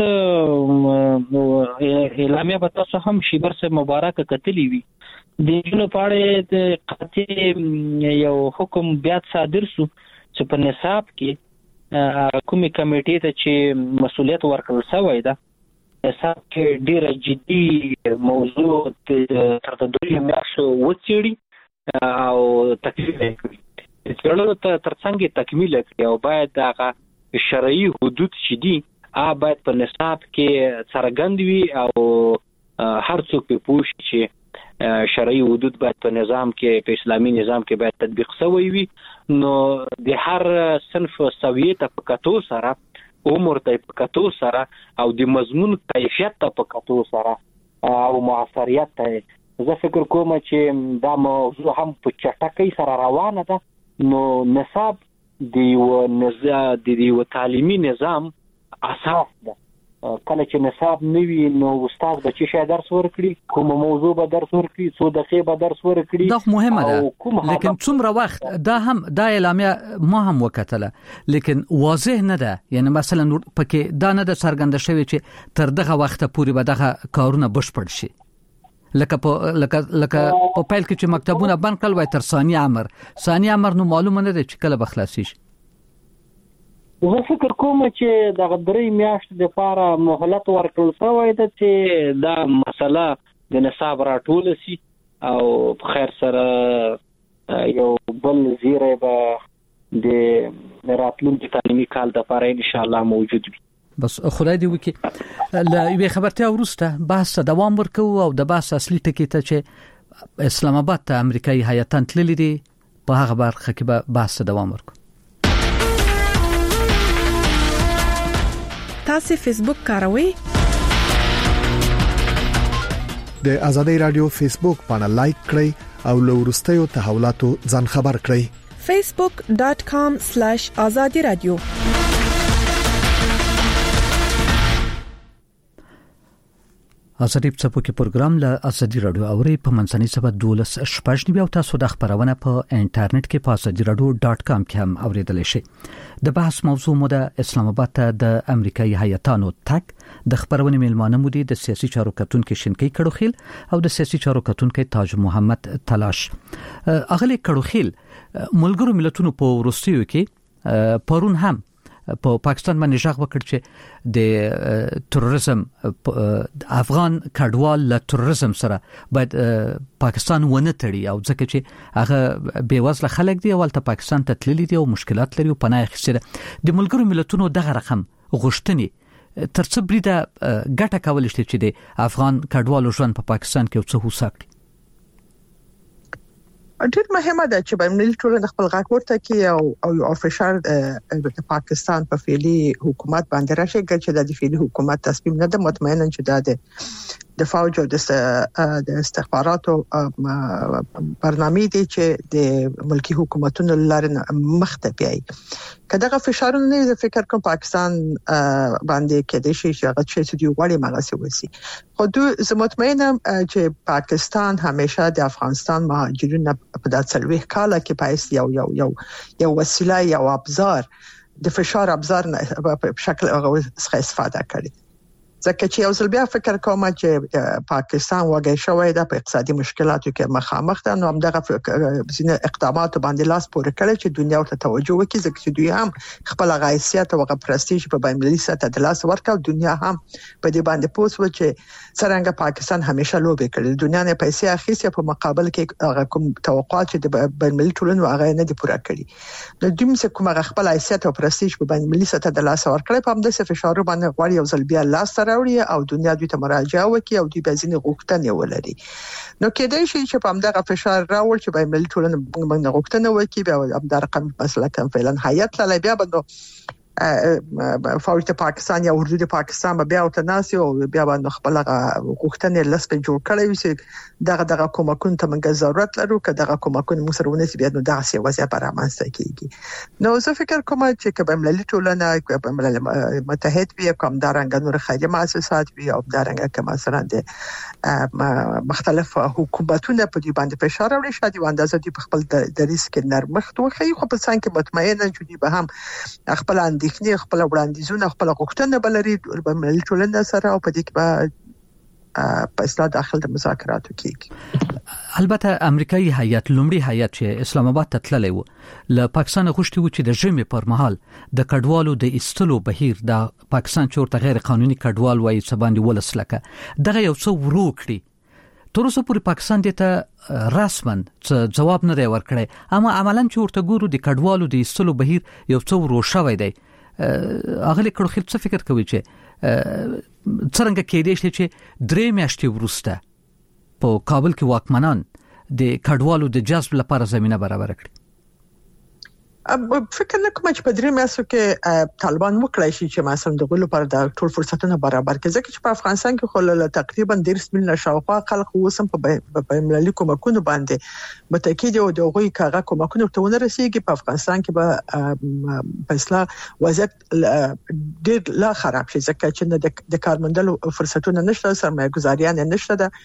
اعلامیه به تاسو هم شیبر سره مبارک کتلی وي د جنو پاړې د قطعي یو حکم بیا صادر شو چې په نصاب کې کومې کمیټې ته چې مسولیت ورکړل شوی ده نصاب کې ډېر جدي موضوع تر دوی میاشتو وڅېړي او تکلیف کړي څلورو ته ترڅنګ تکمیل کړي او باید هغه شرعي حدود چې دي هغه باید په نصاب کې څرګند وي او هر څوک په پوښ چې شرعي حدود باید په نظام کې په اسلامي نظام کې باید تطبیق شوی وي نو د هر صنف سویه ته په کتو سره عمر ته په کتو سره او د مضمون کیفیت ته په کتو سره او موثریت ته زه فکر کوم چې دا موضوع هم په چټکۍ سره روانه ده نو نصاب د یو نظام د یو تعلیمي نظام اساس ده کله چې نصاب نوي نو استاد به چې شای درس ورکړي کوم موضوع به درس ورکړي څو دقیقې به درس ورکړي دا مهمه ده لیکن څومره وخت دا هم دا اعلامیه ما هم وکټله لیکن واضح نه ده یعنی مثلا پکې دا نه ده څرګنده شوی چې تر دغه وخت پورې به دغه کارونه بشپړ شي لکه په لکه لکه په پیل کې چې مکتبونه بند کړل وای تر ثاني امر ثاني امر نو معلومه نه ده چې کله به خلاص شي زه فکر کوم چې د غدري میاشت د لپاره مهلت ورکړل شوی ده چې دا مسله د نصاب راټول شي او په خیر سره یو بل زیره به د راتلونکي تعلیمي کال د لپاره ان شاء الله موجود وي بس خدای دې وکي لا یو خبرته ورسته بحث دوام ورکو او د بحث اصلي ټکی ته چې اسلام آباد ته امریکایي هیاتان تللي دي په هغه برخه کې به بحث دوام ورکو تاسو فیسبوک کاروئ د آزادۍ رادیو فیسبوک باندې لایک کړئ او له ورستیو تحولاتو ځان خبر کړئ facebook dot com slash azadi radio ازادي په کې پروګرام له ازادي رادیو اوري په منځني سبا دولس شپږ نیو تاسو د خبرونه په انټرنیټ کې په ازادي رادیو ډاټ کام کې هم اوریدل شئ د بحث موضوع مو د اسلام آباد ته د امریکایي هیاتانو تک د خبرونه میلمانه مو دي د سیاسي چارو کتونکو شینکی کړوخیل او د سیاسي چارو کتونکو تاج محمد تلاش اغلی کړوخیل ملګرو ملتونو په روسیو کې پرون هم په پاکستان باندې ژغ وکړ چې د تروریزم افغان کډوال له تروریزم سره باید پاکستان ونه تړي او ځکه چې هغه بیوزله خلک دی او ته پاکستان ته تللی دی او مشکلات لري او پناه اخیسته د ملګرو ملتونو دغه رقم غوښتنې ترڅو بریده ګټه کول شي چې د افغان کډوالو ژوند په پاکستان کې څه وساکړي ډېر مهمه ده چې بین‌المللي ټولنه خپل غږ ورته کوي او او یو افیشل د پاکستان په فعلی حکومت باندې راشي چې د فعلی حکومت تصمیم نه ده مطمئنا چې دا د د فوج او د استخباراتو برنامه دي چې د ملکی حکومتونو لاره مخته بیاي کله فشارونه نه فکر کوم پاکستان باندې کې د شي چې هغه چې دی وړي مغاسي وسی خو زه مطمئنم چې پاکستان همیشه د افغانستان مهاجرین په داسلوي کاله کې پایس یو یو یو یو وسیله یو ابزار د فشار ابزار په شکل هغه څخه استفاده کړي ځکه چې یو ځل بیا فکر کوم چې پاکستان وګړي شوی د اقتصادي مشکلاتو کې مخامخ ده نو همدغه ځینې اقدامات باندې لاس پورې کړي چې دنیا ته توجه وکړي ځکه چې دوی هم خپل غایسیت او پرستیژ په بین‌المللي سطح د لاس ورکړ دنیا هم په دې باندې پوس و چې څنګه پاکستان همیشه لوبي کړي دنیا نه پیسې اخیسته په مقابل کې کوم توقعات چې د بین‌المللي ټولنو هغه نه دي پوره کړي نو دوی څه کوم غخپل حیثیت او پرستیژ په بین‌المللي سطح د لاس ورکړي په همدغه فشار باندې غواړي یو ځل بیا لاس راوړي او دنیا دوی ته مراجعه وکړي او دوی به ځینې غوښتنې ولري نو کېدای شي چې په همدغه فشار راوړ چې بین‌المللي ټولنه باندې غوښتنه وکړي بیا همدغه رقم مسله کوم فعلا حیات لا بیا بده فوج د پاکستان یا اردو د پاکستان بیا او تناسي او بیا باندې خپل غوښتنې لسته جوړ کړی وي دغه دغه کومکون ته موږ ضرورت لرو که دغه کومکون موږ سره ونیسي بیا نو دغه څه وضعیت رامنځته کیږي نو زه فکر کوم چې بین‌المللي ټولنه متحد وي کوم دارنګ نور خیریه مؤسسات وي او دارنګ کوم مثلا د مختلف حکومتونه په دې باندې فشار راوړي شادي اندازه دي په خپل دریس کې نرمښت وخی خو په څنګه مطمئنه چې به هم خپل اندېښنې خپل وړاندیزونه خپل غوښتنه بلري په ملي ټولنه سره او په دې کې به په اصلاح داخل د مذاکراتو کېږي. البته امریکایي هیئت لومړی هیئت چې اسلام آباد ته تللی و له پاکستان غوښتي و چې د ژمي پر مهال د کډوالو د ایستلو بهیر د پاکستان چې ورته غیر قانوني کډوال وایي څه باندې ولسلکه دغه یو څه ورو کړي. تر اوسه پورې پاکستان دې ته رسما څه جواب نه دی ورکړی، اما عملاً چې ورته ګورو د کډوالو د ایستلو بهیر یو څه ورو شوی دی. اغلی کړو خل څه فکر کوي چې څنګه کېدای شي چې درې میاشتې وروسته په کابل کې واکمنان د کډوالو د جذب لپاره زمينه برابر کړي؟ فکر نه کوم چې په درې میاشتو کې طالبان وکړای شي چې مثلا د غلو پر د ټول فرصتونه برابر کړي، ځکه چې په افغانستان کې خو تقریبا ډیر سمل شاوخوا خلک وسم په ملي کومکونو باندې متأکد او د غوي کاغه کومکونو ته ونه رسیږي. په افغانستان کې به په اصلاح وضعیت ډیر لا خراب شي، ځکه چې د کارمندلو فرصتونه نشته، سرمایه گذاریان نشته، ده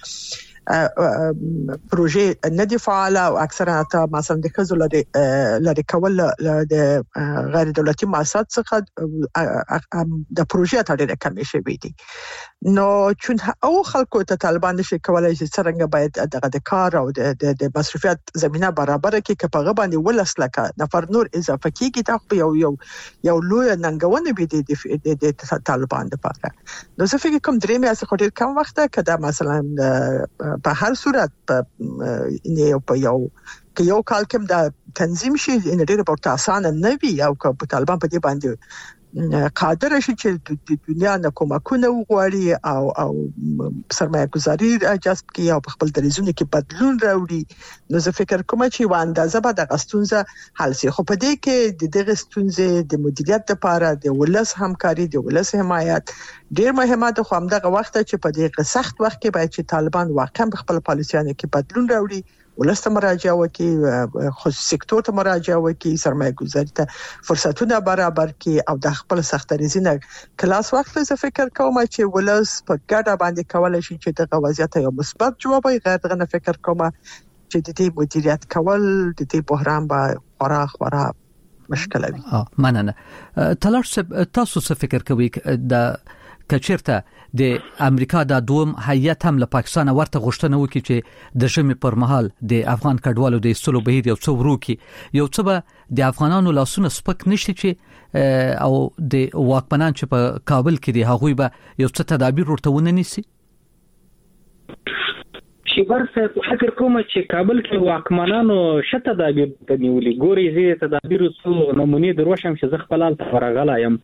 پروژې نه دی فعال او اکثره تا مثلا د خزو لري لري کول د غیر دولتي مؤسسات څخه د پروژې ته ډېر کم شي دي. نو چون او خلکو ته طالبان نشي کولای چې څنګه باید دغه د کار او د د مصرفیت زمينه برابر کړي چې په غو باندې ولسلکه نفر نور اضافه کیږي ته یو یو یو لوی ننګونه به د د طالبان لپاره. نو زه فکر کوم درې میاشتې خو ډېر کم وخت ده کدا مثلا په هر صورت په په یو که یو کال کې دا تنظیم شي ان ډېر په اسانه نه وي او که طالبان په دې باندې قادر شي چې د دنیا نه کومکونه وغواړي او او سرمایه گذاري جذب کړي او په خپل دریزونه کې بدلون راوړي، نو زه فکر کوم چې و اندازه به د غستونزه حل شي. خو په دې کې د دغه ستونزې د مدیریت لپاره د ولس همکاري د ولس حمایت ډیر مهمه ده. خو همدغه وخت چې په دې سخت وخت کې باید چې طالبان واقعا په خپل پالیسیانو کې بدلون راوړي، ولس ته مراجعه وکړي، خصوصي سکتور ته مراجعه وکړي، سرمایه گذاري ته فرصتونه برابر کړي او د خپل سخت ریزینه کلاس وخت زه فکر کوم چې ولس په ګډه باندې کولای شي چې د غوازیت یو مثبت جواب یې غیر دغه فکر کوم چې د دې مدیریت کول د دې بحران به خورا خورا مشکل وي. اه مننه. تلار تاسو څه فکر کوئ د کچیرته د امریکا د دوم هیئت هم له پاکستان ورته غوښتنه وکړي چې د ژمي پر مهال د افغان کډوالو د ایستلو بهیر یو څو ورو کې یو څه به د افغانانو لاسونه سپک نشي چې او د واکمنان چې په کابل کې دي هغوی به یو څه تدابیر ورته ونه نیسي؟ شیبر صاحب فکر کوم چې کابل کې واکمنانو شته تدابیر نیولې. ګوري زه تدابیر څو نمونه دروشم چې زه خپل حالت فرغلا یم.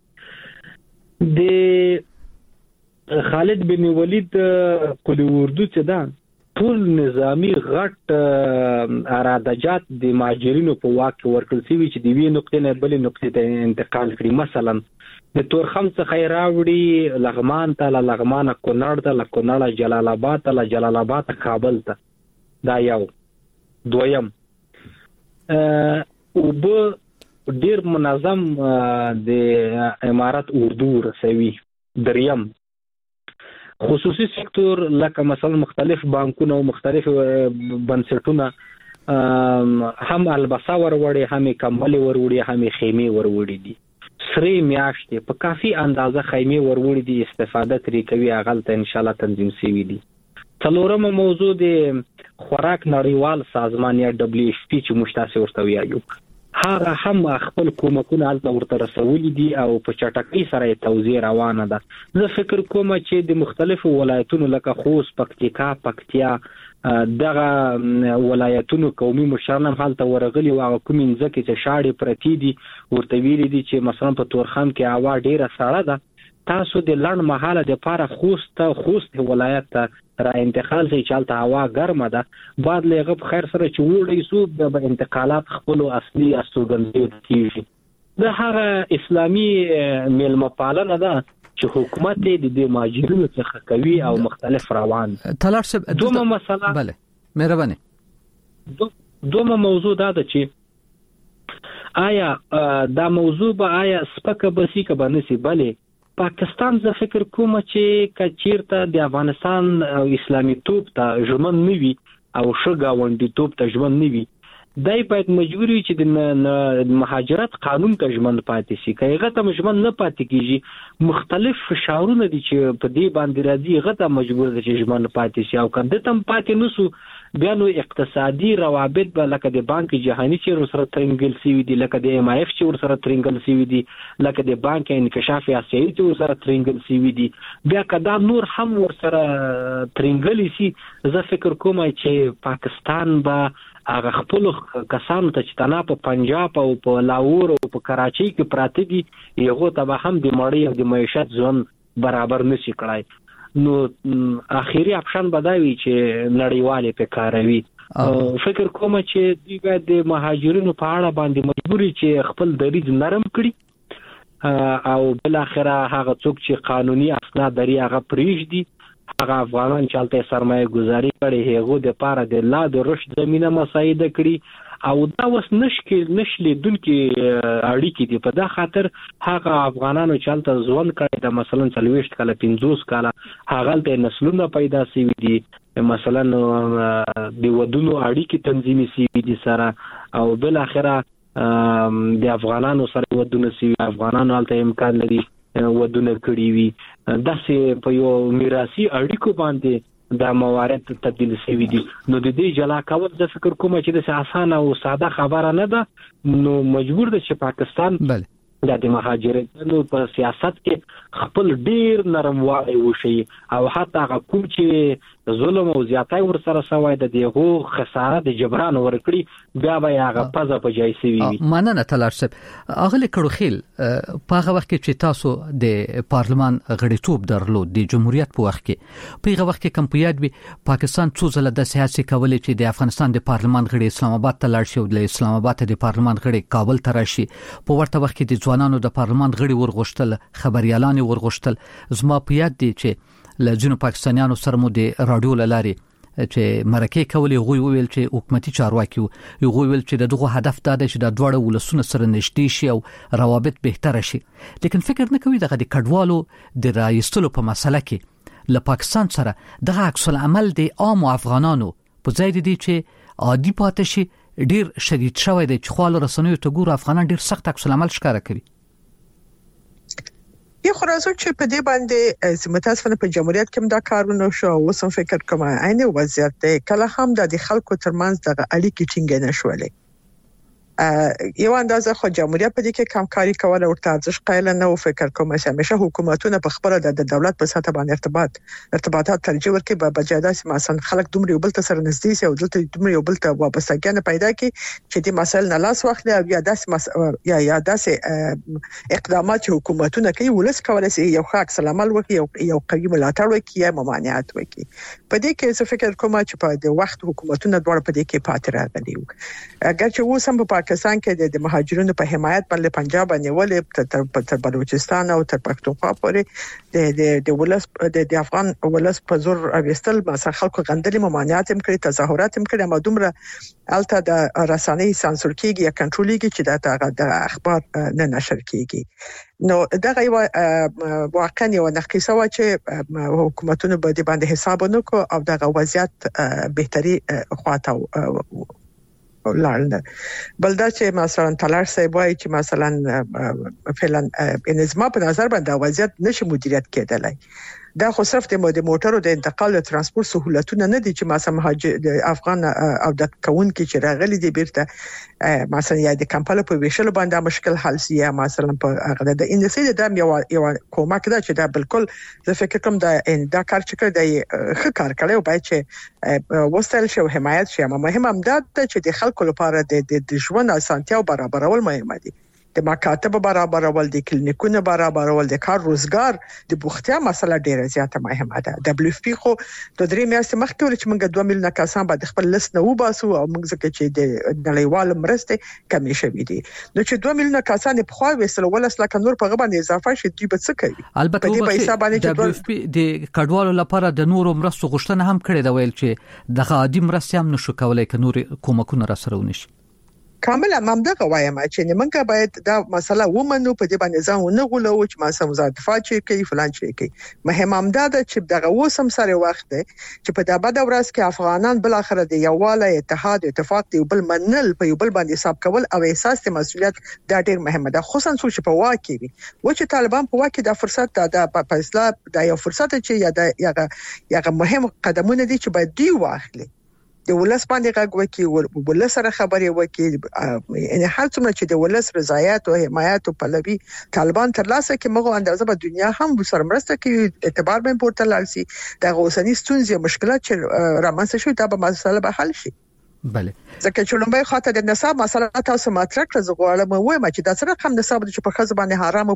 د خالد بن ولید قلی اردو چې دا ټول نظامی غټ ارادجات د مهاجرینو په واک ورکړل شوی چې د وی نقطې نه بلې نقطې ته انتقال کړي. مثلا د تورخم څخه راوړي لغمان ته، لغمان کونړ ته، کونړ جلال آباد ته، جلال آباد ته کابل ته. دا یو. دویم او به ډیر منظم د امارات اردو رسوي. دریم خصوصي سکتور لکه مثلا مختلف بانکونه او مختلف بنسټونه هم البسا وروړي، هم کمبل وروړي، هم خیمه وروړي دي. سری میاشتې په کافي اندازه خیمه وروړي دي، استفاده ترې کوي، هغه ته ان شاء الله تنظیم شوی دي. څلورم موضوع د خوراک نړیوال سازمان یا دبليو اف پی چې مشتاسه ورته ویایو، هغه هم خپل کومکونه الته ورته رسولي دي او په چټکۍ سره توزیع روانه ده. زه فکر کوم چې د مختلفو ولایتونو لکه خوست، پکتیکا، پکتیا دغه ولایتونو قومي مشران هم حالت ورغلي او کوم ځکه چې شاړې پرتی دي ورته ویلي دي چې مثلا په تورخم کې هوا ډیره سړه ده، تاسو د لړن محاله د پاره خوست خوست ولایت ته را انتقال شي چې الته هوا ګرمه ده، بعد لغه په خیر سره چې وړي سو د انتقالات خپل اصلي استوګنځي کیږي. د هغه اسلامي ملما پالنه ده چې حکومت دې د ماجرینو څخه کوي او مختلف روان. تلار صاحب دومره مسله بله مهرباني دومره موضوع ده چې آیا دا موضوع به آیا سپکه بسی که بنسي بله پاکستان زه فکر کوم چې کچیرته د افغانستان او اسلامي توپ ته ژمن نوي او شګاوندي توپ ته ژمن نوي دای باید مجبور وي چې د مهاجرت قانون ته ژمن پاتې شي. کایغه ته ژمن نه پاتې کیږي مختلف فشارونه دي چې په دې باندې راځي، هغه ته مجبور دي چې ژمن پاتې شي. او کنده تم پاتې نسو بیا نو اقتصادي روابط به لکه د بانک جهاني چې ور سره ترنګل سي دي، لکه د ایم آی اف چې ور سره ترنګل سي دي، لکه د بانک انکشاف آسیایي چې ور سره ترنګل سي دي، بیا کدا نور هم ور سره ترنګل سي. زه فکر کوم چې پاکستان به هغه خپل کسانو ته چې تنا په پنجاب او په لاهور او په کراچۍ کې پراته دي یو ته به هم د مړی او د معیشت ځون برابر نشي کړای. نو اخیری اپشن بداوي چې نړیواله په کاروي. فکر کوم چې دوی باید د مهاجرینو په اړه باندې مجبوري چې خپل دریځ نرم کړي او بل اخره هغه څوک چې قانوني اسناد لري هغه پریږدي، هغه افغانان چې الته سرمایه گذاري کړي هغه د پاره د لا د رشد زمينه مساعده کړي او دا وس نشکل نشلې دونکو اړیکې دي. په دا خاطر هغه افغانانو چې الته ځوان کړي د مثلا څلويشت کاله پنځوس کاله هغه ته نسلونه پیدا شي دي، مثلا د ودونو اړیکې تنظیمي شي دي سره او بل اخره د افغانانو سره ودونه شي، افغانانو الته امکان لري ودونه کړی وي. داسې په یو میراثي اړیکو باندې دا موارد تبدیل شوي دي. نو د دې جلا کول زه فکر کوم چې د اسانه او ساده خبره نه ده. نو مجبور ده چې پاکستان بله د مهاجرینو په سیاست کې خپل ډیر نرموالی وشي او حتی هغه کوم چې ظلم او زیاتای ور سره سوای د دیغو خساره د جبران ورکړي بیا به هغه پزه په جای سوي وي. مننه تلار صاحب. اغلی کړو خیل په هغه وخت کې چې تاسو د پارلمان غړیتوب درلود د جمهوریت په وخت کې، په هغه وخت کې کوم په یاد وي پاکستان څو ځله د سیاسي کولې چې د افغانستان د پارلمان غړي اسلام آباد ته لاړ شي او د اسلام آباد د پارلمان غړي کابل ته راشي. په ورته وخت کې د ځوانانو د پارلمان غړي ورغښتل، خبريالان ورغښتل. زما په یاد دي چې لږونو پاکستانیانو سره مو د رادیو لاري چې مرکه کولې غوي ویل چې حکومتي چارواکي یو غوي ویل چې دغه هدف دا دی چې د دوړو ولسونو سره نشټي شي او روابط بهتر شي. لیکن فکر نه کوي دغه د کډوالو د رایستلو په مسله کې له پاکستان سره دغه عکس العمل د عام افغانانو په ځای دي چې عادي پاتې شي ډیر شدید شوی دی چې خپل رسنیو ته ګور افغانان ډیر سخت عکس العمل ښکارا کوي. یو خرازو چې په دې باندې متاسفانه په جمهوریت کې دا کارونه شو او سم فکر کوم عین وضعیت دی کله هم د خلکو ترمنځ د اړیکې ټینګ نه شولې. یو اندازه خو جمهوریت په دې کې کمکاري کوله او ارزش قایل نه او فکر کوم چې همیشه حکومتونه په خبره د دولت په سطح باندې ارتباط ارتباطات ترجیح ورکړي په بجاده چې مثلا خلک دومره یو بل ته سره نږدې شي او دلته دومره یو بل ته وابستګي پیدا کړي چې د مسایل نه لاس واخلي او یا داسې مس... یا یا داسې اقدامات چې حکومتونه کوي ولس کولای شي یو ښه عکس العمل وکړي یو قوي ملاتړ وکړي یا ممانعت وکړي. په دې کې څه فکر کوم چې په د وخت حکومتونه دوړ په دې کې پاتې راغلي وو. اگر چې اوس هم په پاکستان کې د مهاجرینو په حمایت باندې پنجاب نیولې تر تر بلوچستان او تر پښتونخوا پورې د د د ولس د افغان ولس په زور اوستل مثلا خلکو غندلې ممانعت هم کړی، تظاهرات هم کړی، ما دومره الته د رسنۍ سانسور کیږي یا کنټرول کیږي چې د اخبار نه نشر کیږي. نو دغه یو واقعا یو نقصه و چې حکومتونه باندې باندې حساب ونکړو او دغه وضعیت بهتري خواته لاړل. بل دا چې مثلا تلار صاحب وايي چې مثلا فعلا انزما په نظر باندې وضعیت نشي مدیریت کېدلای. دا خو صرف د موټرو د انتقال او ترانسپورت سہولتونه نه دي چې مثلا مهاجر د افغان او د کون کې چې راغلي دي بیرته مثلا یا د کمپاله په ویشل باندې مشکل حل سي یا مثلا په هغه د انډستری د یو یو کومک ده چې دا بالکل زه فکر کوم دا دا کار چې کړی دی ښه کار کړی او باید چې وستل شي او حمایت شي. مهم هم دا چې د خلکو لپاره د د ژوند اسانتیا برابرول مهم دي، د مکاتب برابرول، د کلینیکونو برابرول، د کار روزګار د بوختیا مسله ډیره زیاته مهمه ده. دبليو اف پی خو د درې میاشتې مخکې ول چې موږ دوه میلیونه کسان به خپل لست نه وباسو او موږ ځکه چې د نړیوال مرسته کمې شوې دي. نو چې دوه میلیونه کسان په خو وسله ولس لکه نور په غبن اضافه شي دوی به څه کوي؟ البته په حساب باندې چې دبليو اف پی د کډوالو لپاره د نورو مرستو غوښتنه هم کړې ده، ویل چې د عادي مرستې هم نشو کولای ک نور کومکونه را سره ونشي. کامل امامدغه وایم چې موږ باید دا مسله ومنو په دې باندې ځان ونه غولو چې ما سم وزارت دفاع چې کوي فلان چې کوي مهم امدا ده چې دغه وسم سره وخت دی چې په دغه د ورځ کې افغانان بل اخر د یوواله اتحاد اتفاق دی بل منل په یو بل باندې حساب کول او احساس د مسؤلیت دا ډیر مهمه ده خصوصا چې په واکي وي و چې طالبان په واکي د فرصت د په اصلاح د یو فرصت چې یا د یا یا مهم قدمونه دي چې باید دی واخلي د ولس باندې غږ وکي ولس سره خبرې وکي یعنی هر څومره چې د ولس رضایت او حمایت او پلوي طالبان ترلاسه کوي موږ اندازه په دنیا هم سره مرسته کوي اعتبار به پورته لالسي د اوسنۍ ستونزې مشکلات چې رامنځته شوي دا به مسله به حل شي بله ځکه چې لومبای خاطر د نصاب مسله تاسو مطرح کړئ زه غواړم وایم چې دا سره کم نصاب چې په خزه باندې حرام او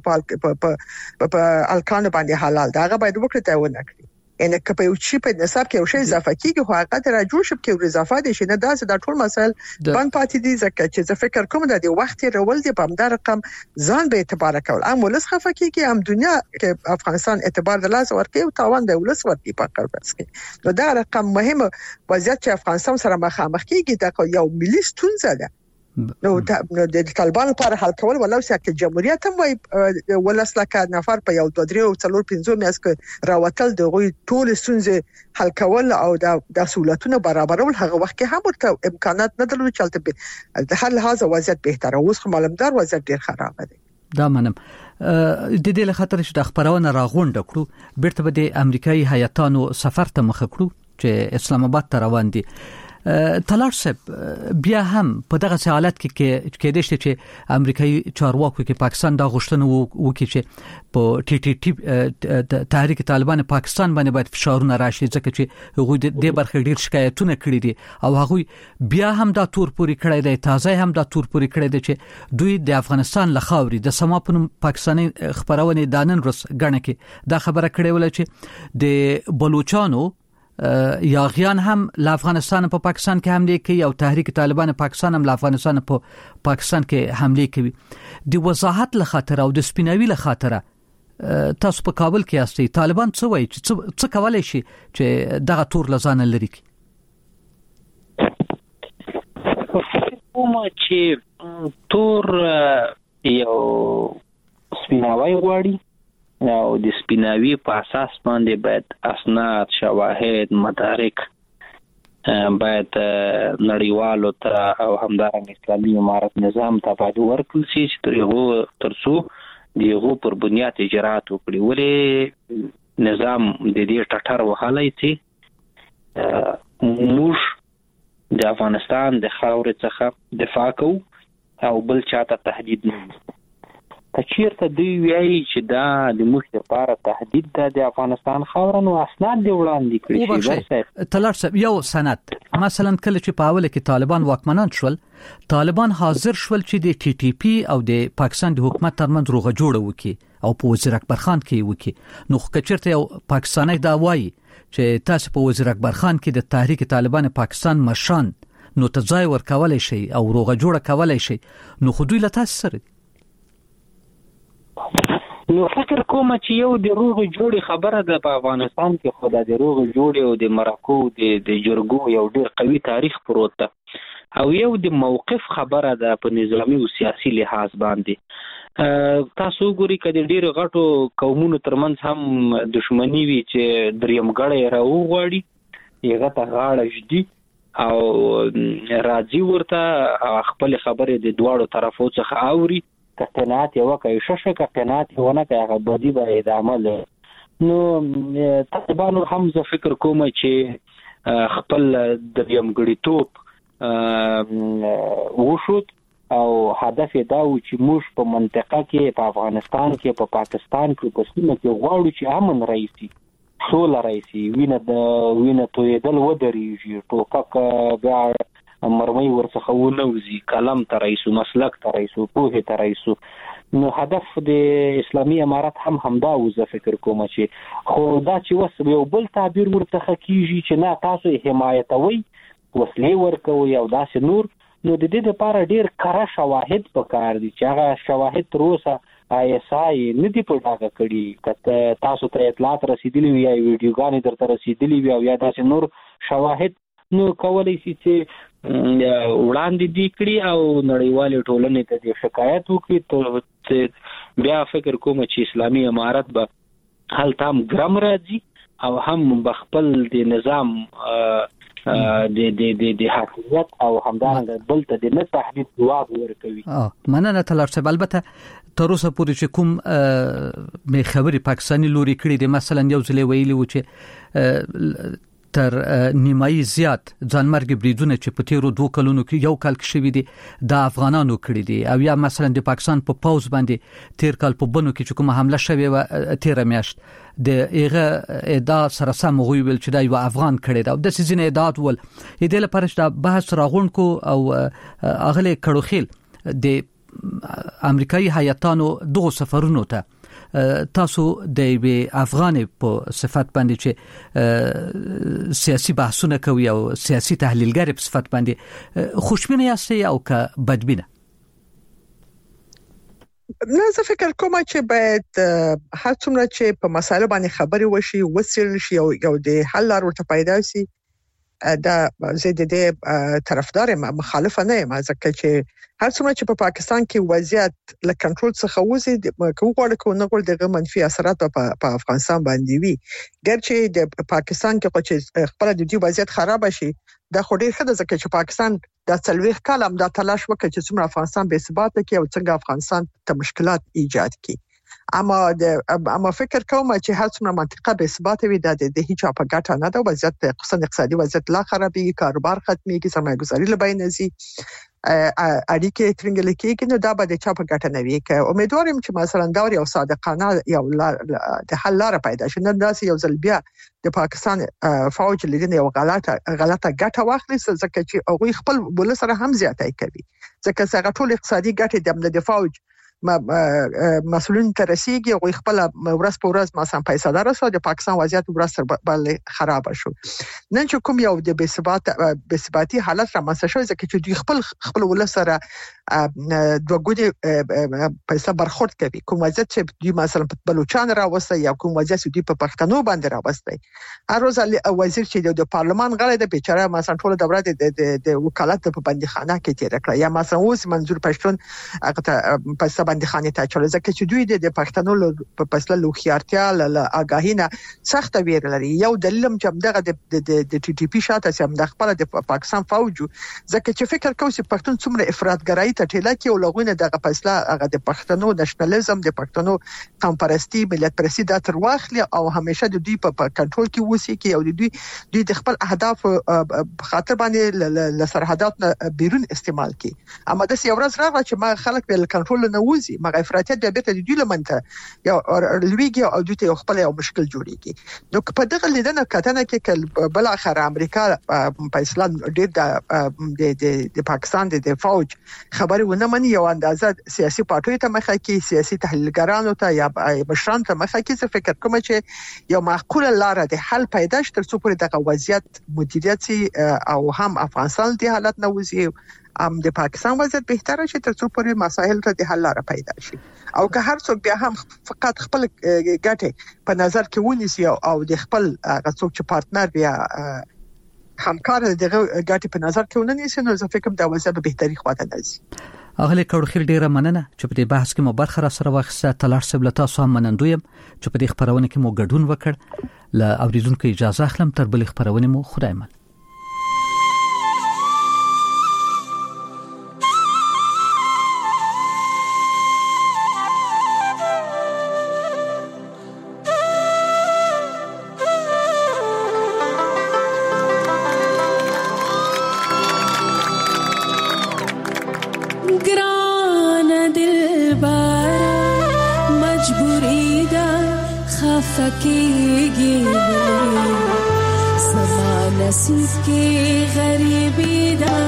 په په الکان باندې حلال دا باید وکړي ته ونه کړی ان که په یو شي په نصاب کې یو شی اضافه کیږي خو هغه را جوړ شپ کې اضافه دي چې نه داسې د ټول مسایل باندې پاتې دي ځکه چې زه فکر کوم د وخت رول دی په همدار رقم ځان به اعتبار کول ام ولس خفه کیږي هم دنیا کې افغانستان اعتبار د لاس ورکي او تاوان د ولس ورکي په کار بس کې نو دا رقم مهمه وضعیت چې افغانستان سره مخامخ کیږي دا یو ملي ستونزه ده نو د طالبانو لپاره حل کول ولو چې جمهوریت هم وای ولس لکه نفر په یو دوه درې او څلور پنځه میاس کې راوتل د غوي ټول ستونزې حل کول او د سہولتونو برابرول هغه وخت کې هم ورته امکانات نه درلود چې د هر لحاظ وضعیت بهتره اوس خو معلومدار وضعیت ډیر خراب دی دا منم د دې له خاطر چې د خبرونه راغونډ کړو بیرته به د امریکایي هیاتانو سفر ته مخ کړو چې اسلام آباد ته روان دي تلار صاحب بیا هم په دغه حالت کې کې د شته چې امریکایي چارواکو کې پاکستان دا غوښتنه وکړي چې په ټي ټي ټي تحریک طالبان پاکستان باندې باید فشارونه راشي ځکه چې هغوی د برخې ډیر شکایتونه کړي دي او هغوی بیا هم دا تور پوري کړی دی تازه هم دا تور پوري کړی دی چې دوی د افغانستان لخاوري د سما په پاکستاني خبرونه دانن رس غنه کې دا خبره کړې ول چې د بلوچستانو یاغیان هم له افغانستان په پاکستان کې حمله کوي او تحریک طالبان پاکستان هم له افغانستان په پاکستان کې حمله کوي د وضاحت له خاطر او د سپیناوي له خاطر تاسو په کابل کې یاستئ طالبان څه وایي چې څه کولای شي چې دغه تور لزانه لري کوم چې تور یو سپیناوي غواړي او د سپیناوي په اساس باندې باید اسناد شواهد مدارک باید نړیوالو ته او همدارنګه اسلامي امارت نظام ته باید ورکړل شي چې ترغه ترڅو دیغه پر بنیاد اجرات وکړي ولې نظام د دې ټټر وهلای چې موږ د افغانستان د خاورې څخه دفاع کوو او بل چاته تهدید نه کچیرته دی ویایي چې دا د موږ لپاره تهدید ده د افغانستان خاورن او اسناد دی وړاندې کړی شي تلار صاحب یو سند مثلا کله چې په اوله کې طالبان واکمنان شول طالبان حاضر شول چې د ټي ټي پی او د پاکستان د حکومت ترمنځ روغه جوړه وکړي او په وزیر اکبر خان کې وکړي نو کچیرته یو پاکستاني دا وایي چې تاسو په وزیر اکبر خان کې د تحریک طالبان پاکستان مشران نو تځای ورکولای شي او روغه جوړه کولای شي نو خو دوی له تاسو سره نو فکر کوم چې یو د روغ جوړي خبره ده په افغانستان کې خو د روغ جوړي او د مرکو د د جرګو یو ډیر قوي تاریخ پروت ده او یو د موقف خبره ده په نظامی او سیاسي لحاظ باندې تاسو ګوري کله ډیر غټو قومونو ترمنځ هم دښمنی وي چې دریم غړی راوغړي یغه ته غاړه جدي او راځي ورته خپل خبره د دواړو طرفو څخه اوري کتنات یو کوي ششه کتنات ونه کوي بدی به ادامه له نو طالبانو هم زه فکر کوم چې خپل دریم غړیتوب وشود او هدف دا و چې موږ په منطقه کې په افغانستان کې په پاکستان کې په سیمه کې غواړو چې امن رئیسي سوله رئیسي وینه د وینه تویدل ودرېږي ټوپک بیا مرمۍ ورڅخه ونوزي کلم ته رئیسو مسلک ته رئیسو پوهه ته رئیسو نو هدف د اسلامي امارت هم همدا و زه فکر کوم چې خو دا چې وس یو بل تعبیر ورڅخه کیږي چې نه تاسو حمایتوي وسلې ورکوي او داسې نور نو د دې لپاره ډیر کره شواهد پکار دي چې هغه شواهد تر اوسه آی اس آی نه دی په ډاګه کړي کته تاسو ته اطلاعات رسیدلې وي یا ویډیوګانې درته رسیدلې وي او یا داسې نور شواهد نو کولای شي چې وړاندې دی کړی او نړیوال ټولنې ته د شکایت وکړي. ته بیا فکر کوم چې اسلامي امارت به هل تام ګرام راځي او هم بخپل د نظام د د د د حکومت او همدارنګه بل ته د نه تحدید جواب ورکوي. اه مننه تلار صاحب. البته تر اوسه پورې چې کوم مې خبري پاکستاني لوري کړی د مثلا یو ځلې ویلي و چې تر نیمایي زیات ځانمرګ بریدونه چې په تیرو دوه کلونو کې یو کال کې شوی دي د افغانانو کړی دي او یا مثلا د پاکستان په پاوز باندې تیر کال په بنو کې چې کومه حمله شوی و تیر میاشت د ایغه ادا سره سم غوي ول چې دا یو افغان کړی دا د سيزن ادات ول دې لپاره چې بحث راغون کو او اغله کړوخیل د امریکایي هیاتانو دغه سفرونو ته تاسو د افغان په صفت باندې چې سیاسي بحثونه کوي او سیاسي تحلیلګر په صفت باندې خوشبینه یاستئ او که بدبینه؟ نه زه فکر کوم چې باید هر څومره چې په مسایلو باندې خبري وشي وسیل شي او یو د حل لار ورته پیدا شي دا زه د دې طرفدار مخالفه نه یم ځکه چې هر څومره چې په پاکستان کې وضعیت له کنټرول څخه وځي کومه کومه نه کول دغه منفي اثرات په افغانستان باندې وي. ګرچې د پاکستان کې چې خپل د دې وضعیت خراب شي دا خو ډیر ښه ده ځکه چې پاکستان د څلويخ کالم دا تلاش وکړي چې څومره افغانستان به ثبات وکړي او څنګه افغانستان ته مشکلات ایجاد کړي. اما د اما فکر کوم چې هر څومره منطقه به ثبات وي د د هیڅ په ګټه نه ده. وضعیت خصوصا اقتصادي وضعیت لا خرابېږي، کاروبار ختمېږي، سرمایه‌ګذاري له بین ځي، اړیکې ترنګل کېږي، نو دا به د چا په ګټه نه وي. که امیدوار یم چې مثلا دا یو صادقانه یو د حل لار پیدا شي. نن داسې یو ځل بیا د پاکستان فوج لیدنه یو غلطه غلطه ګټه واخلي ځکه چې هغه خپل بل سره هم زیاتای کوي ځکه څنګه ټول اقتصادي ګټه د فوج مسؤلین ته رسیدي او خپل ورځ په ورځ مثلا پیسې درسو د پاکستان وضعیت ورځ تر بل خراب شو. نن چې کوم یو د بې ثبات بې ثباتي حالت را مسه شو ځکه چې دوی خپل خپل ول سره دوه ګودي پیسې برخورد کوي. کوم وضعیت چې دوی مثلا په بلوچستان راوستي یا کوم وضعیت چې دوی په پښتنو باندې راوستي. هر ورځ وزیر چې د پارلمان غړی د بیچاره مثلا ټول دوره د د وکالت په بندیخانه کې تیر کړ یا مثلا اوس منظور پښتون هغه په باندې خانه ته چول ځکه چې دوی د پښتنو په فیصله لوخيارتیا له اگاهینه سخت ویر لري. یو دلیل چې دغه د د ټي ټي پی شاته چې د خپل د پاکستان فوج ځکه چې فکر کوي چې پښتون څومره افراطګرایي ته ټیله کې او لغونه دغه فیصله هغه د پښتنو نېشنلزم د پښتنو قوم پرستی ملت پرستی د تر واخلي او همیشه د دوی په کنټرول کې وسی کې او دوی دوی د خپل اهداف خاطر باندې ل سرحدات بیرون استعمال کی. اما د یو ورځ راغله چې ما خلک په کنټرول نه وځي مګر افراطیت بیا بیرته د دوی لمنته یو لویږي او دوی ته خپل یو مشکل جوړیږي. نو په دغه لیدنه کتنه کې بل اخر امریکا په اسلام ډېر د د پاکستان د فوج خبري ونه مني یو اندازه سیاسي پارټیو ته مخه کې سیاسي تحلیلګرانو ته یا مشران ته مخه کې څه فکر کوم چې یو معقوله لار د حل پیدا شي تر څو پورې دغه وضعیت مدیریت او هم افغانستان د حالت نه وځي ام د پاکستان وضعیت بهتره شي تر څو پورې مسایل ته د حل لار پیدا شي او که هر څوک بیا هم فقط خپل ګټه په نظر کې ونیسي او د خپل غڅوک چې پارتنر بیا همکار دغه ګټه په نظر کې ونیسي نو زه فکر دا وضعیت به بهتري خواته نشي. اغله کړو ډیره مننه چې په دې بحث کې مو برخه را سره واخیسته. تلار صاحب له تاسو هم منندویم چې په دې خبرونه کې مو ګډون وکړ. له اوریدونکو اجازه اخلم تر بل خبرونه مو خدای مل. فکیږي سما نصیب کې غریبی دا